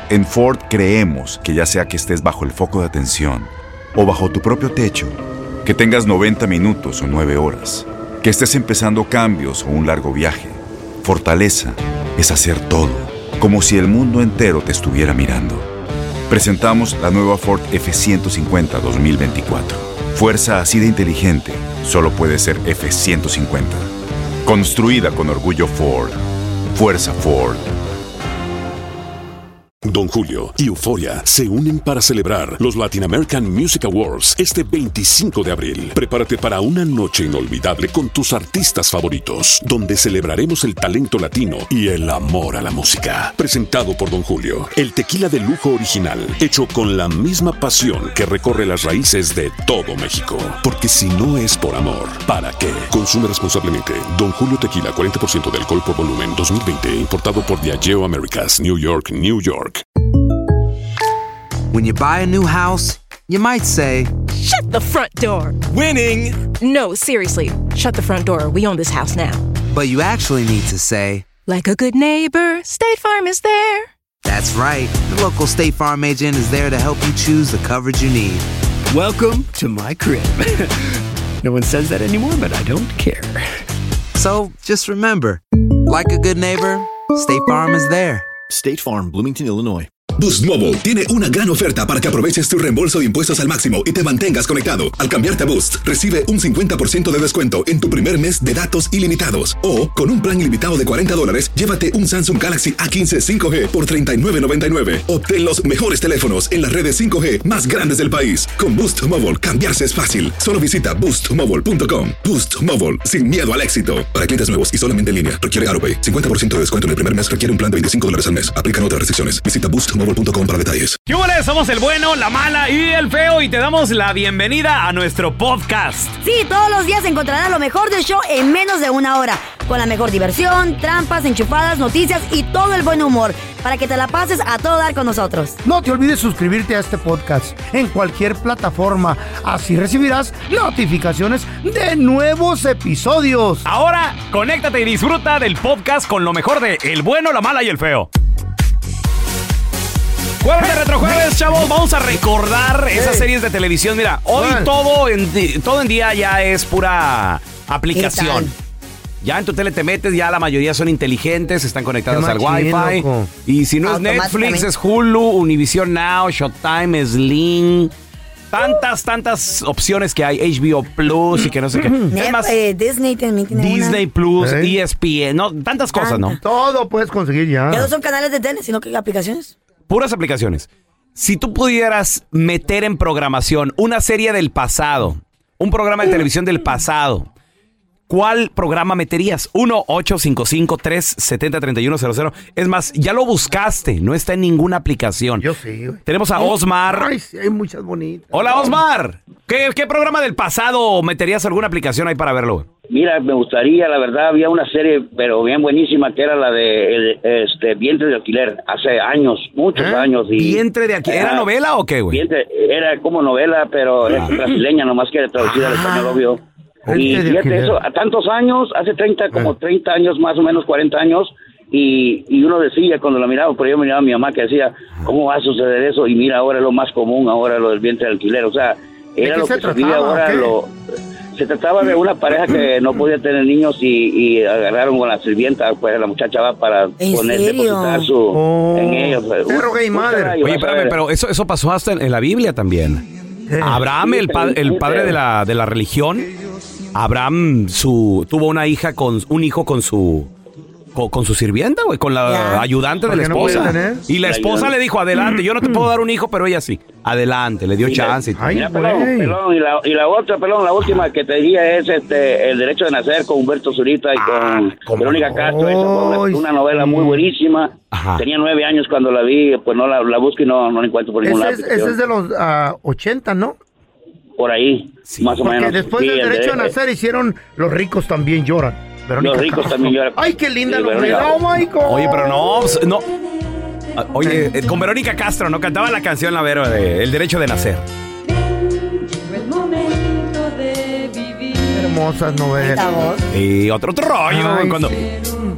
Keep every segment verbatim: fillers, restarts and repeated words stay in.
En Ford creemos que ya sea que estés bajo el foco de atención o bajo tu propio techo, que tengas noventa minutos o nueve horas, que estés empezando cambios o un largo viaje, fortaleza es hacer todo, como si el mundo entero te estuviera mirando. Presentamos la nueva Ford F ciento cincuenta dos mil veinticuatro. Fuerza así de inteligente solo puede ser F ciento cincuenta. Construida con orgullo Ford. Fuerza Ford. Don Julio y Euphoria se unen para celebrar los Latin American Music Awards este veinticinco de abril. Prepárate para una noche inolvidable con tus artistas favoritos, donde celebraremos el talento latino y el amor a la música. Presentado por Don Julio, el tequila de lujo original, hecho con la misma pasión que recorre las raíces de todo México. Porque si no es por amor, ¿para qué? Consume responsablemente. Don Julio Tequila, cuarenta por ciento de alcohol por volumen, dos mil veinte, importado por Diageo Americas, New York, New York. When you buy a new house, you might say, "Shut the front door." Winning. No, seriously. Shut the front door. We own this house now. But you actually need to say, like a good neighbor, State Farm is there. That's right. The local State Farm agent is there to help you choose the coverage you need. Welcome to my crib. No one says that anymore, but I don't care. So just remember, like a good neighbor, State Farm is there. State Farm, Bloomington, Illinois. Boost Mobile tiene una gran oferta para que aproveches tu reembolso de impuestos al máximo y te mantengas conectado. Al cambiarte a Boost, recibe un cincuenta por ciento de descuento en tu primer mes de datos ilimitados. O, con un plan ilimitado de cuarenta dólares, llévate un Samsung Galaxy A quince cinco G por treinta y nueve noventa y nueve. Obtén los mejores teléfonos en las redes cinco G más grandes del país. Con Boost Mobile, cambiarse es fácil. Solo visita boost mobile punto com. Boost Mobile, sin miedo al éxito. Para clientes nuevos y solamente en línea, requiere AutoPay. cincuenta por ciento de descuento en el primer mes requiere un plan de veinticinco dólares al mes. Aplican otras restricciones. Visita boost mobile punto com para detalles. ¿Qué hubo? Somos el bueno, la mala y el feo y te damos la bienvenida a nuestro podcast. Sí, todos los días encontrarás lo mejor del show en menos de una hora. Con la mejor diversión, trampas, enchufadas, noticias y todo el buen humor. Para que te la pases a todo dar con nosotros. No te olvides suscribirte a este podcast en cualquier plataforma. Así recibirás notificaciones de nuevos episodios. Ahora, conéctate y disfruta del podcast con lo mejor de El bueno, la mala y el feo. Jueves de Retrojueves, chavos, vamos a recordar hey. esas series de televisión. Mira, hoy bueno. todo en, todo en día ya es pura aplicación. Ya en tu tele te metes, ya la mayoría son inteligentes, están conectadas al Wi-Fi. Loco. Y si no es Netflix, es Hulu, Univision Now, Showtime, Sling. Tantas, tantas opciones que hay. H B O Plus y que no sé qué. Es más, eh, Disney también tiene Disney una. Plus, ¿Eh? E S P N, no, tantas cosas, ¿no? Todo puedes conseguir ya. Ya no son canales de tele, sino que aplicaciones. Puras aplicaciones. Si tú pudieras meter en programación una serie del pasado, un programa de televisión del pasado, ¿cuál programa meterías? uno ocho cinco cinco tres siete cero tres uno cero cero. Es más, ya lo buscaste, no está en ninguna aplicación. Yo sí, güey. Tenemos a Osmar. Ay, sí, hay muchas bonitas. Hola, Osmar. ¿Qué, qué programa del pasado meterías alguna aplicación ahí para verlo? Mira, me gustaría, la verdad, había una serie, pero bien buenísima, que era la de el, este Vientre de Alquiler, hace años, muchos ¿Eh? años. Y, ¿Vientre de Alquiler? ¿Era uh, novela o qué, güey? Era como novela, pero ah. es brasileña, nomás que era traducida al español, obvio. Y fíjate eso, a tantos años, hace treinta, como treinta años, más o menos cuarenta años, y, y uno decía, cuando la miraba, por yo miraba a mi mamá que decía, ¿cómo va a suceder eso? Y mira, ahora es lo más común, ahora lo del vientre de alquiler, o sea, era lo que se veía ahora, lo... Se trataba de una pareja que no podía tener niños y, y agarraron con la sirvienta, pues la muchacha va para poner, depositar su oh. en ellos. Perro gay madre. Oye, espérame, pero eso, eso pasó hasta en, en la Biblia también. ¿Qué? Abraham, el, pa- el padre de la, de la religión, Abraham su, tuvo una hija con un hijo con su con, con su sirvienta, güey, con la yeah. ayudante de la esposa. No y la esposa le dijo, adelante, yo no te puedo dar un hijo, pero ella sí. Adelante, le dio y chance. Le, y Ay, mira, pelón, pelón, y, la, y la otra, pelón, la última que te diría es este El Derecho de Nacer con Humberto Zurita y ah, con Verónica no? Castro. Esa fue una novela muy buenísima. Ajá. Tenía nueve años cuando la vi, pues no la, la busco y no, no la encuentro por ningún lado. Ese es de los uh, ochenta, ¿no? Por ahí, sí. más o Porque menos. después sí, del Derecho de Nacer hicieron Los Ricos También Lloran. Verónica Los ricos Castro. También lloran. Ay, qué linda sí, novela. Oh my God. Oye, pero no, no. Oye, con Verónica Castro, ¿no? Cantaba la canción, la Vero, de El Derecho de Nacer. El momento de vivir. Hermosas novelas. Y otro, otro rollo. Ay, cuando, sí.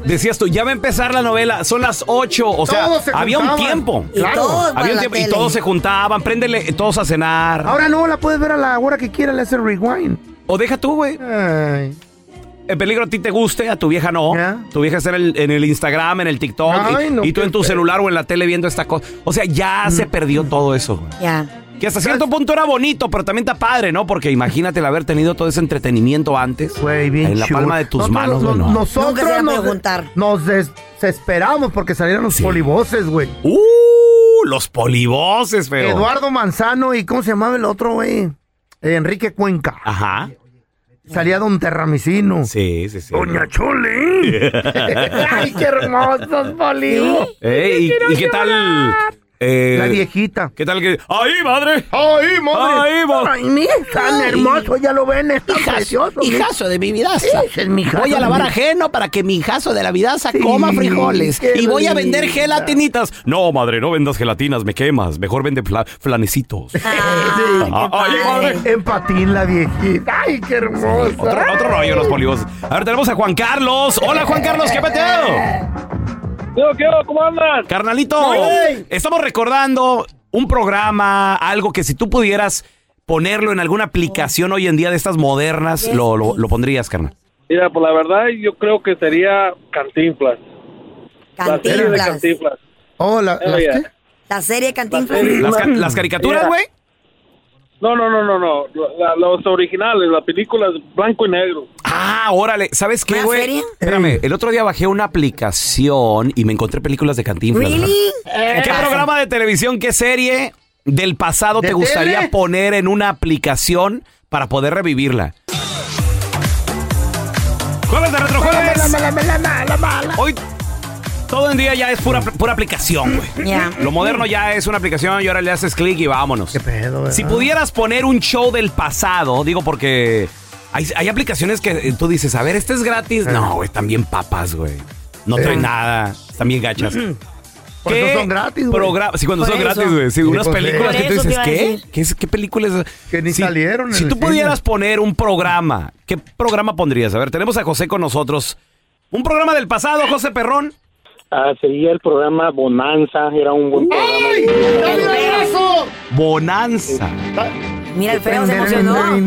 decías tú, ya va a empezar la novela, son las ocho, o sea, Todos se había un juntaban. tiempo. Y Claro. todos van Había a un la tiempo y tele. todos se juntaban, préndele todos a cenar. Ahora no, la puedes ver a la hora que quiera, le hace rewind. O deja tú, güey. Ay. El peligro a ti te guste, a tu vieja no. Ya. Tu vieja está en el, en el Instagram, en el TikTok, Ay, y, no, y tú qué en tu feo. celular o en la tele viendo esta cosa. O sea, ya se perdió todo eso, güey. Ya. Que hasta cierto punto era bonito, pero también está padre, ¿no? Porque imagínate el haber tenido todo ese entretenimiento antes. Güey, bien en la chulo. palma de tus Nosotros- manos, no- güey. no. Nosotros Nunca se la puede nos, juntar. nos desesperamos porque salieron los Sí. polivoces, güey. ¡Uh! Los polivoces, feo. Eduardo Manzano y ¿cómo se llamaba el otro, güey? Eh, Enrique Cuenca. Ajá. Salía Don Terramicino. Sí, sí, sí. Doña Chole. Ay, qué hermosos polivos. Eh, y, ¿Y qué tal? eh, La viejita. ¿Qué tal que? ¡Ay, madre! ¡Ay, madre! ¡Ay, madre! ¡Ay, mira, tan hermoso! Ya lo ven, está precioso. Hijazo de mi vidaza. Ese es mi hijazo Voy a de lavar mi- ajeno para que mi hijazo de la vidaza Sí, coma frijoles. qué Y voy a vender linda. gelatinitas. No, madre, no vendas gelatinas, me quemas. Mejor vende fla- flanecitos. Ah, ay, madre. En patín la viejita. ¡Ay, qué hermoso! Otro, otro rollo los polivos. A ver, tenemos a Juan Carlos. Hola, Juan Carlos, ¿qué peteo? ¿Qué, qué, cómo andas? Carnalito, ¡Ey! estamos recordando un programa, algo que si tú pudieras ponerlo en alguna aplicación hoy en día de estas modernas, lo, lo, lo pondrías, carnal. Mira, pues la verdad yo creo que sería Cantinflas. La serie de Cantinflas. Cantinflas. Oh, la, Oh, ¿las yeah. qué? La serie Cantinflas. serie. Las, ca- las caricaturas, Mira. güey. No, no, no, no, no. La- los originales, la película es blanco y negro. Ah, órale. ¿Sabes qué, ¿Una güey? serie? Espérame, el otro día bajé una aplicación y me encontré películas de Cantinflas. ¿Really? ¿verdad? ¿Qué programa de televisión, qué serie del pasado ¿De te gustaría tele? poner en una aplicación para poder revivirla? Jueves de Retrojueves. Hoy todo el día ya es pura, pura aplicación, güey. Ya. Lo moderno ya es una aplicación y ahora le haces clic y vámonos. ¿Qué pedo, verdad? Si pudieras poner un show del pasado, digo porque hay, hay aplicaciones que eh, tú dices, a ver, este es gratis. No, güey, están bien papas, güey. No traen Eh. nada, están bien gachas. Por eso son gratis, güey. programa- Sí, cuando Por son eso. gratis, güey. Sí, Sí, unas pues, películas por que tú eso te dices, iba a ¿qué? decir. ¿Qué, es- qué películas? Que ni Si- salieron en Si el tú cine. pudieras poner un programa, ¿qué programa pondrías? A ver, tenemos a José con nosotros. Un programa del pasado, José Perrón. Ah, sería el programa Bonanza, era un buen programa. ¡Ay! ¡Ya mira eso! Bonanza. Mira, el feo se emocionó.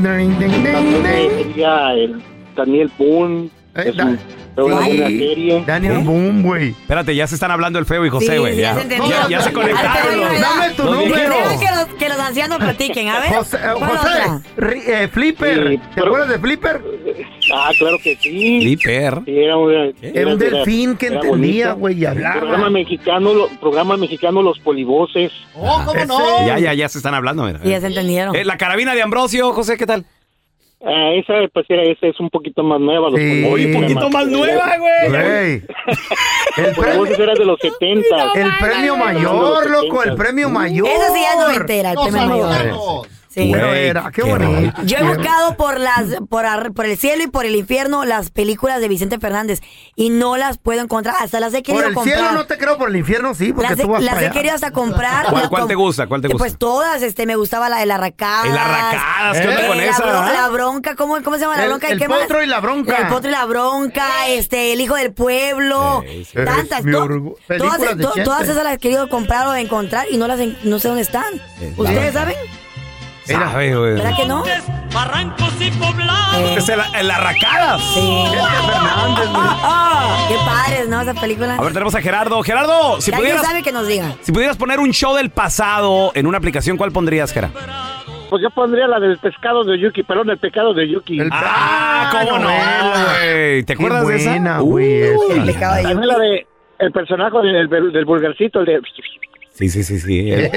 Sería el Daniel Boone, Eh, es da- un- era una sí. buena serie. Daniel Boom, güey. Espérate, ya se están hablando el feo y José, Sí, güey. sí, ya, ya se entendió. ya, ya se conectaron. Ay, los- pero Dame tu los número. viejitos. Deja que los, que los ancianos platiquen, a ver. José, eh, ¿cuál José, otra? Ri- eh, Flipper. Sí, ¿Te pero- acuerdas de Flipper? Ah, claro que sí. Flipper. Sí, era, un- Era un delfín que era entendía, bonito. güey, y hablaba. Programa mexicano, lo- programa mexicano Los Polivoces. Oh, ¿cómo no? Ya, ya, ya se están hablando, mira. Sí, ya se entendieron. Eh, la carabina de Ambrosio, José, ¿qué tal? Ah, esa, pues era, esa es un poquito más nueva. Los Sí. Polivoces Oye, un era poquito más nueva, güey. Güey. El Los premio, Polivoces era de los setenta. el premio mayor, loco, el premio mayor. Esa sí ya es noventera, el premio mayor. Sí. Pero Güey, era, qué qué bonito. Yo he buscado por las por, ar- por el cielo y por el infierno las películas de Vicente Fernández y no las puedo encontrar. Hasta las he Por querido el comprar. cielo no te creo, por el infierno sí, porque Las, he, tú vas las para he allá. querido hasta comprar. ¿Cuál, Las cuál com- te gusta? ¿Cuál te gusta? Pues todas, este, me gustaba la de la racada. El Arracadas, ¿qué onda con la, esa? bron- ah? la bronca, ¿cómo, ¿cómo se llama la El- bronca? ¿Y el qué más? potro y la bronca. El potro y la bronca, este, el hijo del pueblo. Sí, sí. Tantas. Eres mi to- orgu- todas, películas de to- Chente. todas esas las he querido comprar o encontrar y no las en- no sé dónde están. ¿Ustedes saben? Sabe, güey. ¿Verdad que no? Barrancos y poblados. Es el, el Arracadas. Sí. Fernández, güey. Qué padres, ¿no? Esa película. A ver, tenemos a Gerardo. Gerardo, si Si alguien pudieras, sabe que nos diga. si pudieras poner un show del pasado en una aplicación, ¿cuál pondrías, Gerardo? Pues yo pondría la del pescado de Yuki, perdón, el pecado de Yuki. El- Ah, ¿cómo no, güey? ¿Te Qué acuerdas de esa? buena, güey, esa. El pecado de También Yuki. la de el personaje del, del vulgarcito, el de... Sí, sí, sí, sí. el-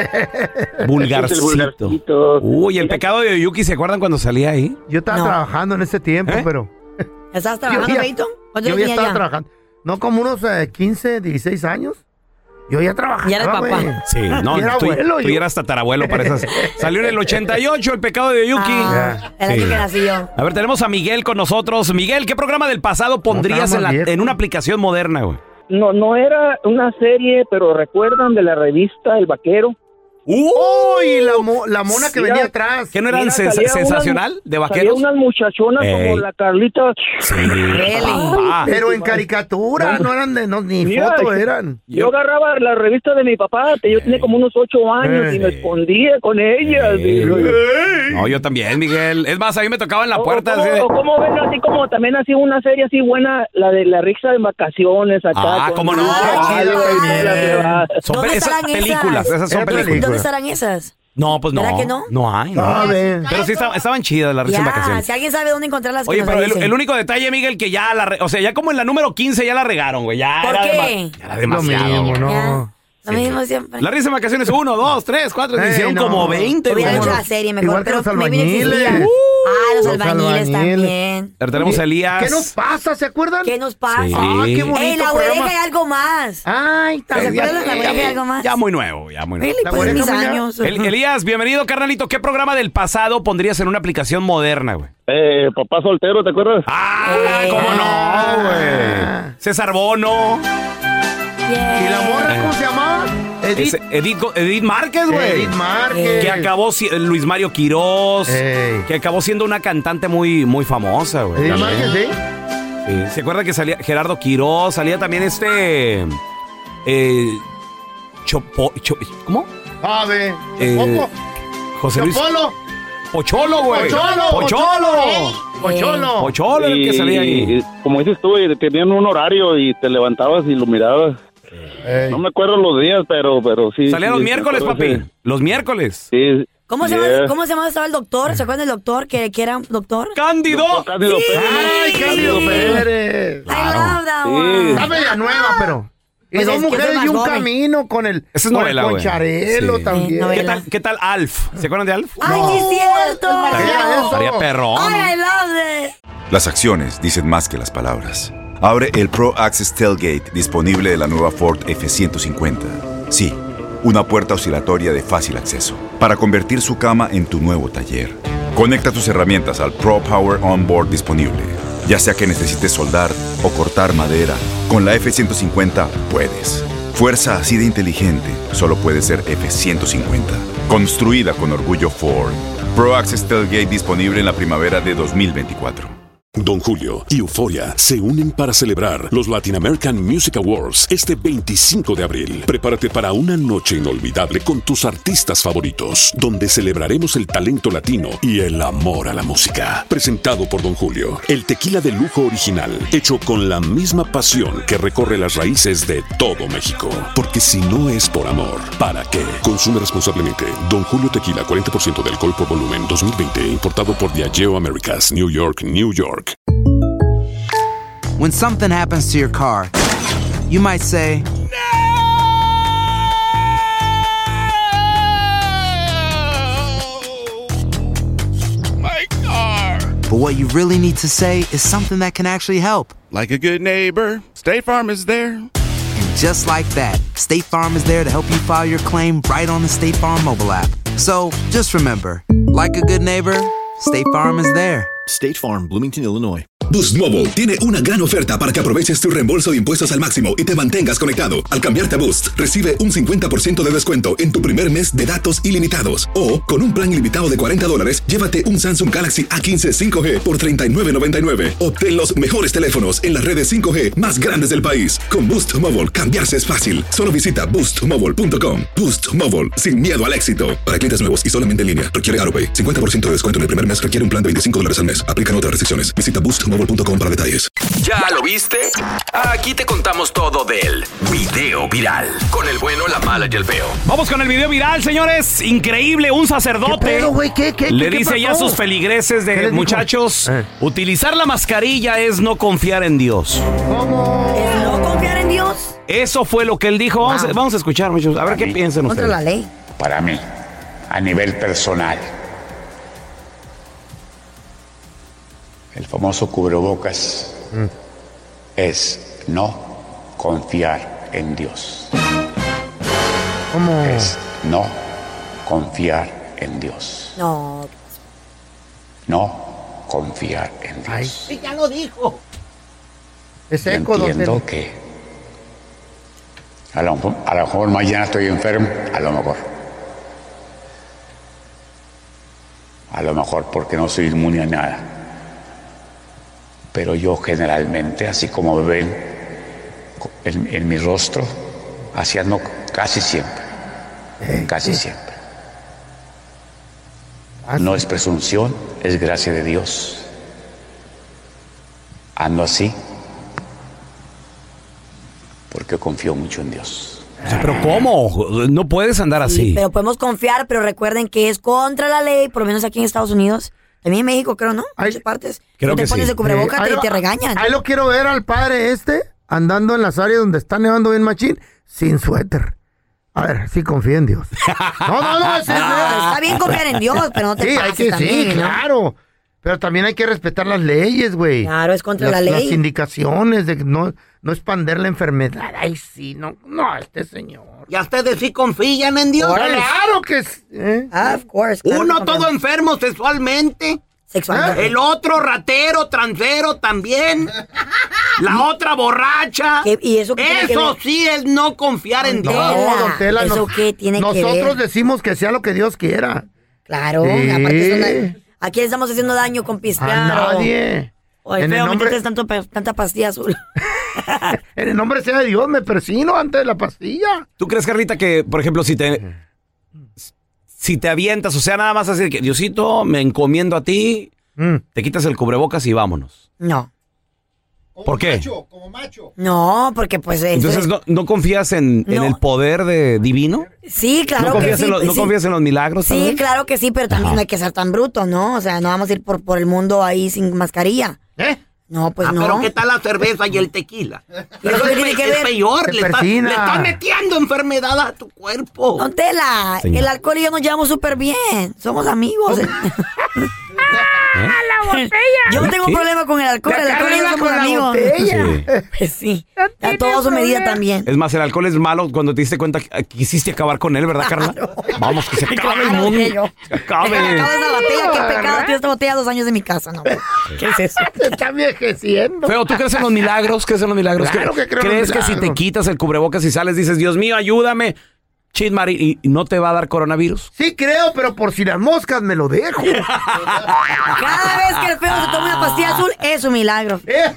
El Vulgarcito. vulgarcito. Uy, el pecado de Yuki, ¿se acuerdan cuando salía ahí? Yo estaba No. trabajando en ese tiempo, ¿Eh? pero... ¿Estabas trabajando, Yo ya- Beito? ¿Cuánto Yo le ya tenía estaba ya? trabajando. No, como unos eh, quince, dieciséis años. Yo ya trabajaba, Ya eres papá. güey. Sí, no, Y era tú, abuelo, tú yo. ya eras tatarabuelo para esas. Salió en el ochenta y ocho, el pecado de Yuki. Ah, el año Sí. que nací yo. A ver, tenemos a Miguel con nosotros. Miguel, ¿qué programa del pasado pondrías estaba en, la- más viejo. en una aplicación moderna, güey? No, no era una serie, pero ¿recuerdan de la revista El Vaquero? ¡Oh! Y la, mo- la mona que Mira, venía atrás. ¿Que no eran Mira, sens- salía sensacional unas- de vaqueros? Salía unas muchachonas Ey. como la Carlita. Sí. Ah, Pero en caricatura, no eran de no, ni Mira, foto eran. Yo agarraba la revista de mi papá, que yo tenía como unos ocho años y me escondía con ellas. y- No, yo también, Miguel. Es más, a mí me tocaba en la O- puerta. o así como, de- o como ven así como también así una serie así buena, la de la rixa de vacaciones acá. Ah, con- ¿cómo no? Ah, Chida, la- también. la- Son ¿Dónde pe- esas estarán películas, esas? esas son Era películas. película. ¿Dónde estarán esas? No, pues no. ¿Verdad que no? No hay, no. A ver. Pero sí estaban, estaban chidas las risas en Ya, vacaciones. si alguien sabe dónde encontrarlas, que Oye, nos pero el, avise. el único detalle, Miguel, que ya la... re- O sea, ya como en la número quince ya la regaron, güey. Ya ¿Por era qué? dema- ya era Lo demasiado. mismo, güey. ¿no? Ya. Lo mismo siempre. La risa en vacaciones, uno, dos, tres, cuatro, Ey, hicieron no. como veinte. Hubiera güey. hecho la serie mejor, Igual que pero los maybe no albañiles. existía. ah, los, Los albañiles, albañiles. también. Pero tenemos a Elías. ¿Qué nos pasa? ¿Se acuerdan? ¿Qué nos pasa? Sí. Ah, qué bonito ¡Ey, la programa. oreja y algo más! Ay, ¿Se está ya, acuerdan de la ya, oreja y algo más? ya muy nuevo, ya muy nuevo. Really, La pues en oreja mis muy años. El- Elías, bienvenido, carnalito. ¿Qué programa del pasado pondrías en una aplicación moderna, güey? Eh, papá soltero, ¿te acuerdas? ¡Ah! Eh. ¿Cómo no, güey? César Bono. Yeah. ¿Y la morra cómo se llamaba? Edith. Ese- Edith, Go- Edith Márquez, güey. Edith Márquez. Que acabó si- Luis Mario Quirós. Ey. Que acabó siendo una cantante muy, muy famosa, güey. Edith También. Márquez, ¿sí? Sí. ¿Se acuerda que salía Gerardo Quirós? Salía también este. Eh, Chopo, Cho- ¿Cómo? A ver. Eh, Popo. José Luis. Chopolo. Pocholo, güey. Pocholo. Pocholo. Pocholo. Pocholo era el que salía ahí. Y, como dices tú, y tenían un horario y te levantabas y lo mirabas. Ey. No me acuerdo los días, pero, pero sí. Salía sí, los me miércoles, acuerdo papi. ese- Los miércoles. Sí. ¿Cómo se, Yeah. llama, ¿Cómo se llamaba estaba el doctor? ¿Se acuerdan del doctor? ¿Que, que era un doctor? ¡Cándido! Cándido Sí. Pérez. Ay, Cándido Pérez. I love that Sí. one. Está media nueva, pero. Y Pues dos es que mujeres es más y un joven. camino con el. Esa es con, novela, con güey. Charelo Sí. también. Sí, ¿Qué novela. tal, ¿Qué tal Alf? ¿Se acuerdan de Alf? ¡Ay, sí es cierto! Era eso. Estaría perrón. ¡Ay, I love it! Las acciones dicen más que las palabras. Abre el Pro Access Tailgate disponible de la nueva Ford F ciento cincuenta. Sí, una puerta oscilatoria de fácil acceso para convertir su cama en tu nuevo taller. Conecta tus herramientas al Pro Power Onboard disponible. Ya sea que necesites soldar o cortar madera, con la F ciento cincuenta puedes. Fuerza así de inteligente solo puede ser F ciento cincuenta. Construida con orgullo Ford. Pro Access Tailgate disponible en la primavera de dos mil veinticuatro. Don Julio y Euforia se unen para celebrar los Latin American Music Awards este veinticinco de abril. Prepárate para una noche inolvidable con tus artistas favoritos, donde celebraremos el talento latino y el amor a la música. Presentado por Don Julio, el tequila de lujo original, hecho con la misma pasión que recorre las raíces de todo México. Porque si no es por amor, ¿para qué? Consume responsablemente. Don Julio Tequila, cuarenta por ciento de alcohol por volumen, dos mil veinte, importado por Diageo Americas, New York, New York. When something happens to your car, you might say, My car. but what you really need to say is something that can actually help. Like a good neighbor, State Farm is there. And just like that, State Farm is there to help you file your claim right on the State Farm mobile app. So just remember, like a good neighbor, State Farm is there. State Farm, Bloomington, Illinois. Boost Mobile tiene una gran oferta para que aproveches tu reembolso de impuestos al máximo y te mantengas conectado. Al cambiarte a Boost, recibe un cincuenta por ciento de descuento en tu primer mes de datos ilimitados. O, con un plan ilimitado de cuarenta dólares, llévate un Samsung Galaxy A quince cinco G por treinta y nueve noventa y nueve. Obtén los mejores teléfonos en las redes cinco G más grandes del país. Con Boost Mobile, cambiarse es fácil. Solo visita boost mobile punto com. Boost Mobile, sin miedo al éxito. Para clientes nuevos y solamente en línea, requiere AutoPay. cincuenta por ciento de descuento en el primer mes requiere un plan de veinticinco dólares al mes. Aplican otras restricciones. Visita boost mobile punto com para detalles. ¿Ya lo viste? Aquí te contamos todo del video viral. Con el bueno, la mala y el feo. Vamos con el video viral, señores. Increíble, un sacerdote. ¿Qué pedo, güey? ¿Qué, qué, le qué dice ya a pasó? sus feligreses ¿Qué de les dijo? muchachos, Eh. utilizar la mascarilla es no confiar en Dios. ¿Cómo? ¿Es no confiar en Dios? Eso fue lo que él dijo. Vamos, Wow. a, vamos a escuchar, muchachos. A ver qué piensan Contra ustedes. la ley. Para mí, a nivel personal, el famoso cubrebocas es no confiar en Dios. ¿Cómo? Es no confiar en Dios. No. No confiar en Dios. Sí, ya lo dijo. Es Yo eco, don entiendo Tela. que a lo, a lo mejor mañana estoy enfermo, a lo mejor. A lo mejor porque no soy inmune a nada. Pero yo generalmente, así como me ven en, en mi rostro, así ando casi siempre. Casi siempre. No es presunción, es gracia de Dios. Ando así porque confío mucho en Dios. O sea, pero ¿cómo? No puedes andar así. Sí, pero podemos confiar, pero recuerden que es contra la ley, por lo menos aquí en Estados Unidos. También en México, creo, ¿no? En muchas partes. Creo no te que pones sí. de cubrebocas Eh, y ahí te lo- regañan. Ahí lo quiero ver al padre este, andando en las áreas donde está nevando bien machín, sin suéter. A ver, sí confía en Dios. No, no, no. sí, No, no. está bien confiar en Dios, pero no te Sí, hay pases que, también, sí, ¿no? claro. Pero también hay que respetar las leyes, güey. Claro, es contra las, la ley. Las indicaciones de que no, no expander la enfermedad. Ay, sí, no, no, este señor. ¿Ya ustedes sí confían en Dios? Claro que sí. ¿eh? Of course. claro Uno que todo confiamos. enfermo sexualmente. Sexualmente. El otro ratero, transero también. La otra borracha. ¿Qué- y eso qué tiene que Eso ver? sí es no confiar en Dios. Tela, don Tela, ¿eso nos- qué tiene que Nosotros ver? decimos que sea lo que Dios quiera. Claro, Sí. aparte es una- ¿a quién estamos haciendo daño con pistear? A nadie. Oye, En el feo, nombre- métete tanto, pe- tanta pastilla azul. En el nombre sea de Dios, me persino antes de la pastilla. ¿Tú crees, Carlita, que, por ejemplo, si te si te avientas, o sea, nada más así de que, Diosito, me encomiendo a ti, Mm. te quitas el cubrebocas y vámonos? No. ¿Por qué? No, porque pues... eso Entonces, es- ¿no, no confías en, en No. el poder de divino? Sí, claro ¿No que confías, sí. en, los, ¿no sí. confías en los milagros Sí, también? claro que sí, pero también Ajá. no hay que ser tan bruto, ¿no? O sea, no vamos a ir por, por el mundo ahí sin mascarilla. ¿Eh? No, pues Ah, no. pero ¿qué tal la cerveza y el tequila? ¿Y eso qué tiene es, que es ver? peor, Te le está, persina. le está metiendo enfermedad a tu cuerpo. Don Tela, Señor. el alcohol y yo nos llevamos súper bien. Somos amigos. ¡La botella! Yo no tengo ¿Qué? problema con el alcohol. El La alcohol y yo Carla somos con la amigos. botella. Sí. Pues sí. No A tiene todo su medida problema. también. Es más, el alcohol es malo cuando te diste cuenta que quisiste acabar con él, ¿verdad, Carla? Vamos, que se acabe el Claro, mundo. que yo. Se acabe. Acaba esa botella, qué pecado. Tiene esta botella dos años en mi casa, ¿no? ¿Qué es eso? Se está envejeciendo. Feo, ¿tú crees en los milagros? ¿Crees en los milagros? Claro que creo en los ¿Crees que si te milagros. quitas el cubrebocas y sales dices, Dios mío, ayúdame, Chitmari, y y no te va a dar coronavirus? Sí creo, pero por si las moscas me lo dejo. Cada vez que el feo se toma una pastilla azul, es un milagro. ¿Eh?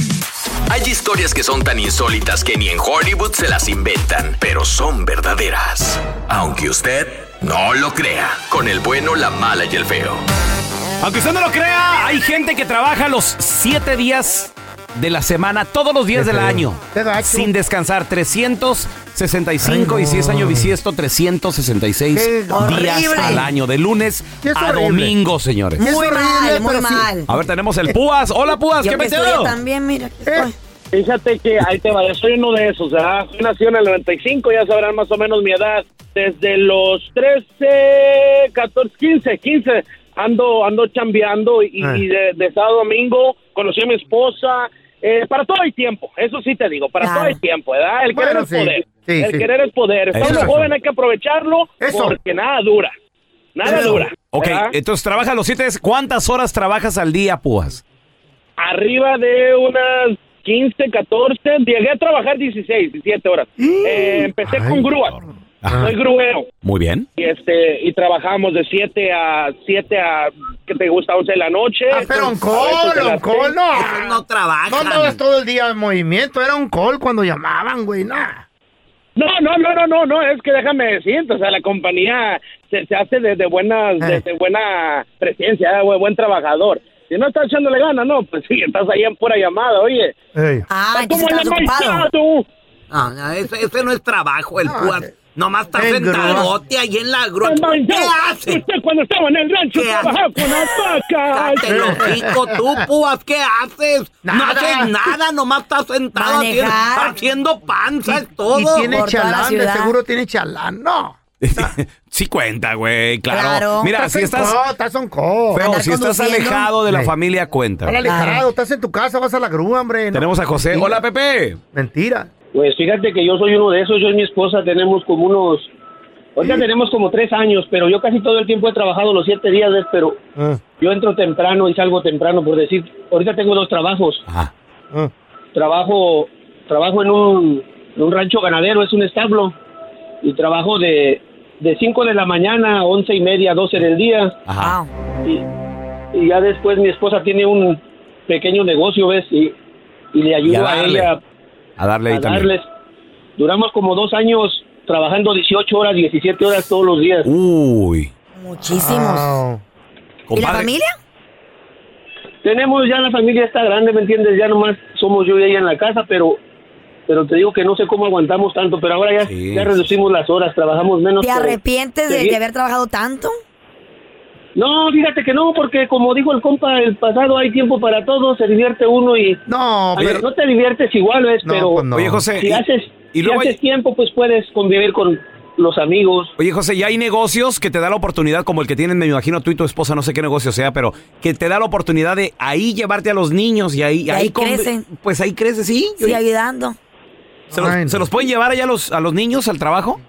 Hay historias que son tan insólitas que ni en Hollywood se las inventan, pero son verdaderas. Aunque usted no lo crea, con el bueno, la mala y el feo. Aunque usted no lo crea, hay gente que trabaja los siete días de la semana, todos los días Qué del feo. año, Qué gacho. sin descansar. trescientos sesenta y cinco Ay, y si es no. año bisiesto, trescientos sesenta y seis Qué días horrible. al año, de lunes Qué es a horrible. domingo, señores. Es Muy horrible, mal, muy pero sí. mal. A ver, tenemos el Púas. Hola, Púas, Yo ¿qué que metido? estudié también, mira, aquí estoy. Fíjate que ahí te va, yo soy uno de esos, ¿verdad? Fui nacido en el noventa y cinco, ya sabrán más o menos mi edad. Desde los trece, catorce, quince, quince ando ando chambeando y, Ah. y de, de sábado a domingo conocí a mi esposa. Eh, para todo hay tiempo, eso sí te digo, para Claro. todo hay tiempo, ¿verdad? El Bueno, querer es sí, poder, sí, el sí. querer es poder. Eso Estando es. joven hay que aprovecharlo Eso. porque nada dura, nada Eso. dura. Ok, ¿verdad? entonces trabajas los siete. ¿Cuántas horas trabajas al día, Púas? Arriba de unas quince, catorce, llegué a trabajar dieciséis, diecisiete horas. Eh, empecé Ay, con grúa, Ajá. soy gruero. Muy bien. Y este y trabajamos de siete a siete a ¿qué te gusta? once de la noche. Ah, pero un A call, veces de un las call, seis. no. Esos no trabajan. No andabas todo el día en movimiento, era un call cuando llamaban, güey, nada. No, no, no, no, no, no, es que déjame decirte, o sea, la compañía se, se hace de, de buenas, de, Eh. de buena presencia, güey, buen trabajador. Si no estás echándole ganas, no, pues sí, estás ahí en pura llamada, oye. Ey. Ah, Estás como entonces en estás el ocupado. maizado. No, no, ese, ese no es trabajo, el No, Púas. ese- Nomás está el sentadote ahí en la grúa. El ¿Qué maizado. haces? Usted cuando estaba en el rancho ¿Qué trabajaba haces? con las vacas. Cállate el hocico, tú, Púas, ¿qué haces? No Nada. haces nada, nomás estás sentado haciendo, Manejar. haciendo panza, es Y todo. tiene por toda la chalán, de ciudad. seguro tiene chalán, no. Sí cuenta, güey, claro. Claro. Mira, si estás, No, estás on call. feo, Andar si estás conduciendo. alejado de la Sí. familia, cuenta. Estás alejado, estás en tu casa, vas a la grúa, hombre. no. Tenemos a José. Mentira. Hola, Pepe. Mentira. Pues fíjate que yo soy uno de esos, yo y mi esposa tenemos como unos, ahorita tenemos como tres años, pero yo casi todo el tiempo he trabajado los siete días, ¿ves? Pero Ah, yo entro temprano y salgo temprano, por decir, ahorita tengo dos trabajos, Ajá. ah. trabajo, trabajo en un, en un rancho ganadero, es un establo, y trabajo de, de cinco de la mañana a once y media, doce del día, Ajá. Wow. y, y ya después mi esposa tiene un pequeño negocio, ¿ves? Y, y le ayudo a, a ella a darle ahí a también. darles. Duramos como dos años trabajando dieciocho horas, diecisiete horas todos los días. Uy. Muchísimos. Wow. ¿Y la familia? Tenemos ya la familia está grande, ¿me entiendes? Ya nomás somos yo y ella en la casa, pero pero te digo que no sé cómo aguantamos tanto, pero ahora ya, Sí. ya reducimos las horas, trabajamos menos. ¿Te pero- arrepientes de, Sí. de haber trabajado tanto? No, fíjate que no, porque como dijo el compa, el pasado hay tiempo para todo, se divierte uno y... No, A ver, pero- no te diviertes igual, ¿ves? No, pero pues no. Oye, José, si y- haces, y si luego haces hay- tiempo, pues puedes convivir con los amigos. Oye, José, ya hay negocios que te da la oportunidad, como el que tienen, me imagino, tú y tu esposa, no sé qué negocio sea, pero que te da la oportunidad de ahí llevarte a los niños y ahí... Y ahí con- crecen. Pues ahí crece, sí. Sí, ayudando. ¿Se los, Ay, no. ¿Se los pueden llevar allá a los, a los niños al trabajo?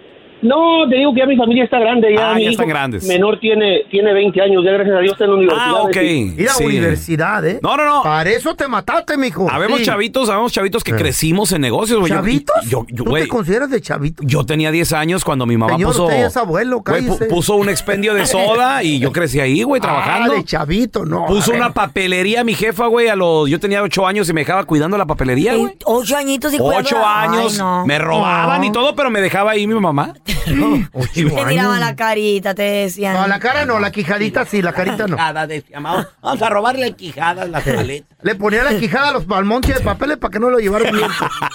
No, te digo que ya mi familia está grande, ya Ah, mi ya hijo están grandes. menor tiene, tiene veinte años, ya gracias a Dios está en la universidad. Ah, ok. ¿ves? Ir a Sí. universidad, ¿eh? No, no, no. Para eso te mataste, mijo. Habemos Sí. chavitos, habemos chavitos que Eh. crecimos en negocios, güey. Yo- ¿Chavitos? Yo, yo, ¿Tú güey, te consideras de chavito? yo tenía diez años cuando mi mamá Señor, puso... usted ya es abuelo, güey, pu- cállese. puso un expendio de soda y yo crecí ahí, güey, trabajando. Ah, de chavito, no. Puso a ver. una papelería mi jefa, güey, a los... Yo tenía ocho años y me dejaba cuidando la papelería, güey. Ey, Ocho añitos y Ocho cuerda. años, Ay, no. me robaban No. y todo, pero me dejaba ahí mi mamá. Ocho Te miraban años. la carita, te decían. No, la cara no, la quijadita sí, la carita no. Quijada, decíamos, vamos a robarle quijadas las paletas. Le ponía la quijada a los palmonches de papeles para que no lo llevaran bien.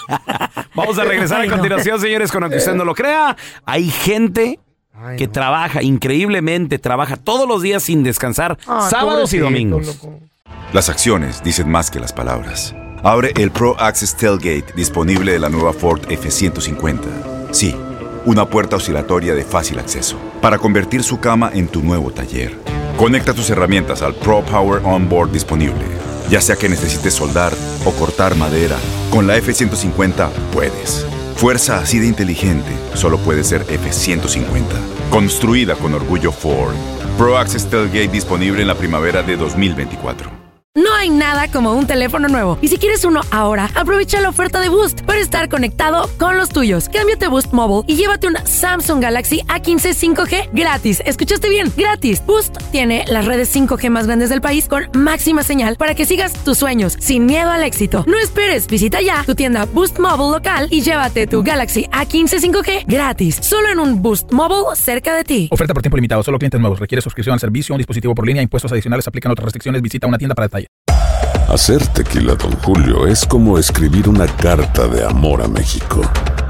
Vamos a regresar a continuación, señores, con lo que usted no lo crea. Hay gente Ay, que no. trabaja increíblemente, trabaja todos los días sin descansar, Ah, sábados y pobrecito, domingos. loco. Las acciones dicen más que las palabras. Abre el Pro Access Tailgate disponible de la nueva Ford F ciento cincuenta. Sí, una puerta oscilatoria de fácil acceso para convertir su cama en tu nuevo taller. Conecta tus herramientas al Pro Power Onboard disponible. Ya sea que necesites soldar o cortar madera, con la F ciento cincuenta puedes. Fuerza así de inteligente solo puede ser F ciento cincuenta. Construida con orgullo Ford. Pro Access Tailgate disponible en la primavera de dos mil veinticuatro. No hay nada como un teléfono nuevo. Y si quieres uno ahora, aprovecha la oferta de Boost para estar conectado con los tuyos. Cámbiate a Boost Mobile y llévate un Samsung Galaxy A quince cinco G gratis. ¿Escuchaste bien? Gratis. Boost tiene las redes cinco G más grandes del país con máxima señal para que sigas tus sueños sin miedo al éxito. No esperes, visita ya tu tienda Boost Mobile local y llévate tu Galaxy A quince cinco G gratis. Solo en un Boost Mobile cerca de ti. Oferta por tiempo limitado, solo clientes nuevos. Requiere suscripción al servicio, un dispositivo por línea, impuestos adicionales, aplican otras restricciones. Visita una tienda para detalle. Hacer tequila, Don Julio, es como escribir una carta de amor a México.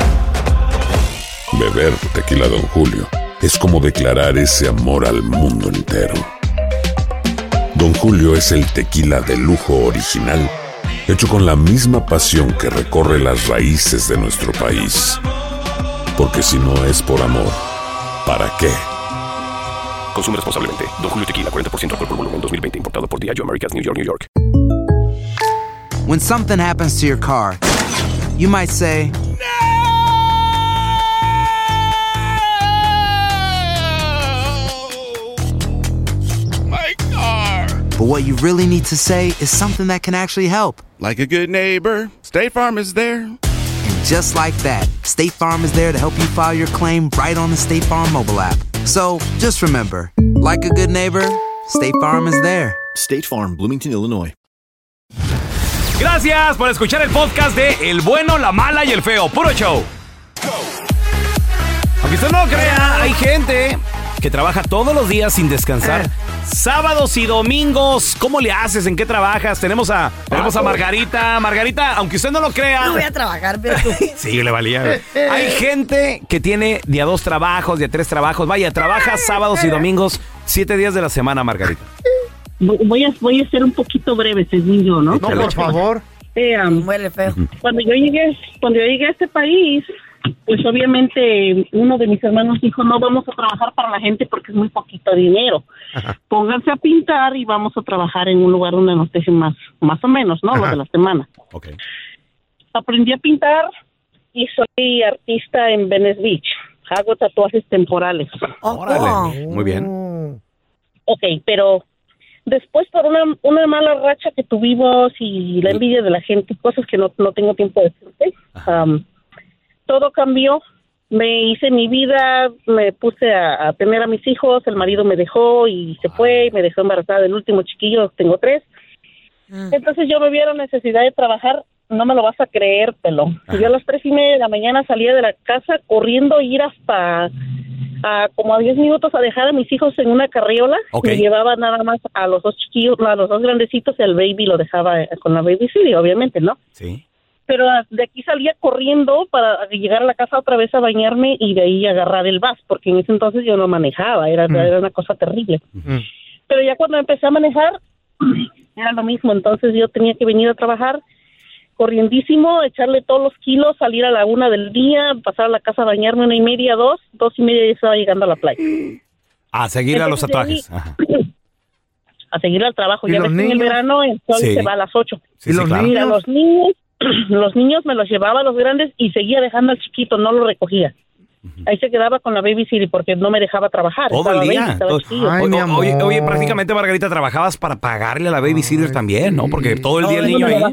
Beber tequila, Don Julio, es como declarar ese amor al mundo entero. Don Julio es el tequila de lujo original, hecho con la misma pasión que recorre las raíces de nuestro país. Porque si no es por amor, ¿para qué? Consume responsablemente. Don Julio Tequila, cuarenta por ciento alcohol por volumen, dos mil veinte. Importado por Diageo Americas, New York, New York. When something happens to your car, you might say, My car. but what you really need to say is something that can actually help. Like a good neighbor, State Farm is there. And just like that, State Farm is there to help you file your claim right on the State Farm mobile app. So just remember, like a good neighbor, State Farm is there. State Farm, Bloomington, Illinois. Gracias por escuchar el podcast de El Bueno, la Mala y el Feo. Puro show. Aunque usted no lo crea, hay gente que trabaja todos los días sin descansar. Sábados y domingos. ¿Cómo le haces? ¿En qué trabajas? Tenemos a, tenemos a Margarita. Margarita, aunque usted no lo crea. No voy a trabajar, pero tú. Sí, le valía. güey. Hay gente que tiene de a dos trabajos, de a tres trabajos. Vaya, trabaja sábados y domingos, siete días de la semana, Margarita. Voy a, voy a ser un poquito breve, según yo, ¿no? No, por favor. Eh, um, Huele feo. cuando yo llegué, cuando yo llegué a este país, pues obviamente uno de mis hermanos dijo, no vamos a trabajar para la gente porque es muy poquito dinero. Pónganse a pintar y vamos a trabajar en un lugar donde nos dejen más, más o menos, ¿no? Lo de la semana. Okay. Aprendí a pintar y soy artista en Venice Beach. Hago tatuajes temporales. Órale, muy bien. Ok, pero después por una, una mala racha que tuvimos y la envidia de la gente, cosas que no, no tengo tiempo de decirte, um, todo cambió me hice mi vida, me puse a, a tener a mis hijos, el marido me dejó y se fue, y me dejó embarazada del último chiquillo, tengo tres. Mm. Entonces yo me vi la necesidad de trabajar, no me lo vas a creer, pelón. Yo a las tres y media de la mañana salía de la casa corriendo a ir hasta a como a diez minutos a dejar a mis hijos en una carriola. Okay. Me llevaba nada más a los dos chiquillos, a los dos grandecitos, y al baby lo dejaba con la baby city, obviamente, ¿no? Sí. Pero de aquí salía corriendo para llegar a la casa otra vez a bañarme y de ahí agarrar el bus, porque en ese entonces yo no manejaba, era, mm. era una cosa terrible. Mm. Pero ya cuando empecé a manejar, era lo mismo, entonces yo tenía que venir a trabajar corriendísimo, echarle todos los kilos, salir a la una del día, pasar a la casa a bañarme una y media, dos, dos y media y estaba llegando a la playa. A seguir entonces, a los tatuajes. Ahí, Ajá. A seguir al trabajo. Ya ves que en el verano el sol sí. se va a las ocho. Sí, ¿Y los, claro. niños? los niños? Los niños me los llevaba a los grandes y seguía dejando al chiquito, no lo recogía. Uh-huh. Ahí se quedaba con la baby city porque no me dejaba trabajar. Todo el día. Baby, Entonces, Ay, oye, oye, oye, prácticamente, Margarita, trabajabas para pagarle a la babysitter también, ¿no? Porque todo el día no, el niño ahí.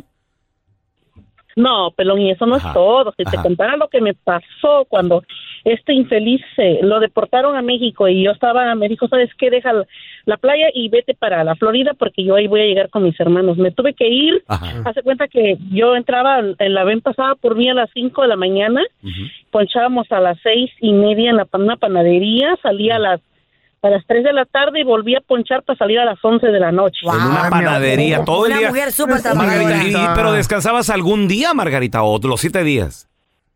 No, pelón, y eso no Ajá. es todo. Si Ajá. te contara lo que me pasó cuando este infeliz eh, lo deportaron a México y yo estaba, me dijo, ¿sabes qué? Deja la playa y vete para la Florida porque yo ahí voy a llegar con mis hermanos. Me tuve que ir. Ajá. Hace cuenta que yo entraba en la ven pasaba por mí a las cinco de la mañana, uh-huh. ponchábamos a las seis y media en la una panadería, salía a las a las tres de la tarde y volví a ponchar para salir a las once de la noche. Wow, en una panadería, todo el día. Una mujer súper Margarita, ¿pero descansabas algún día, Margarita, o los siete días?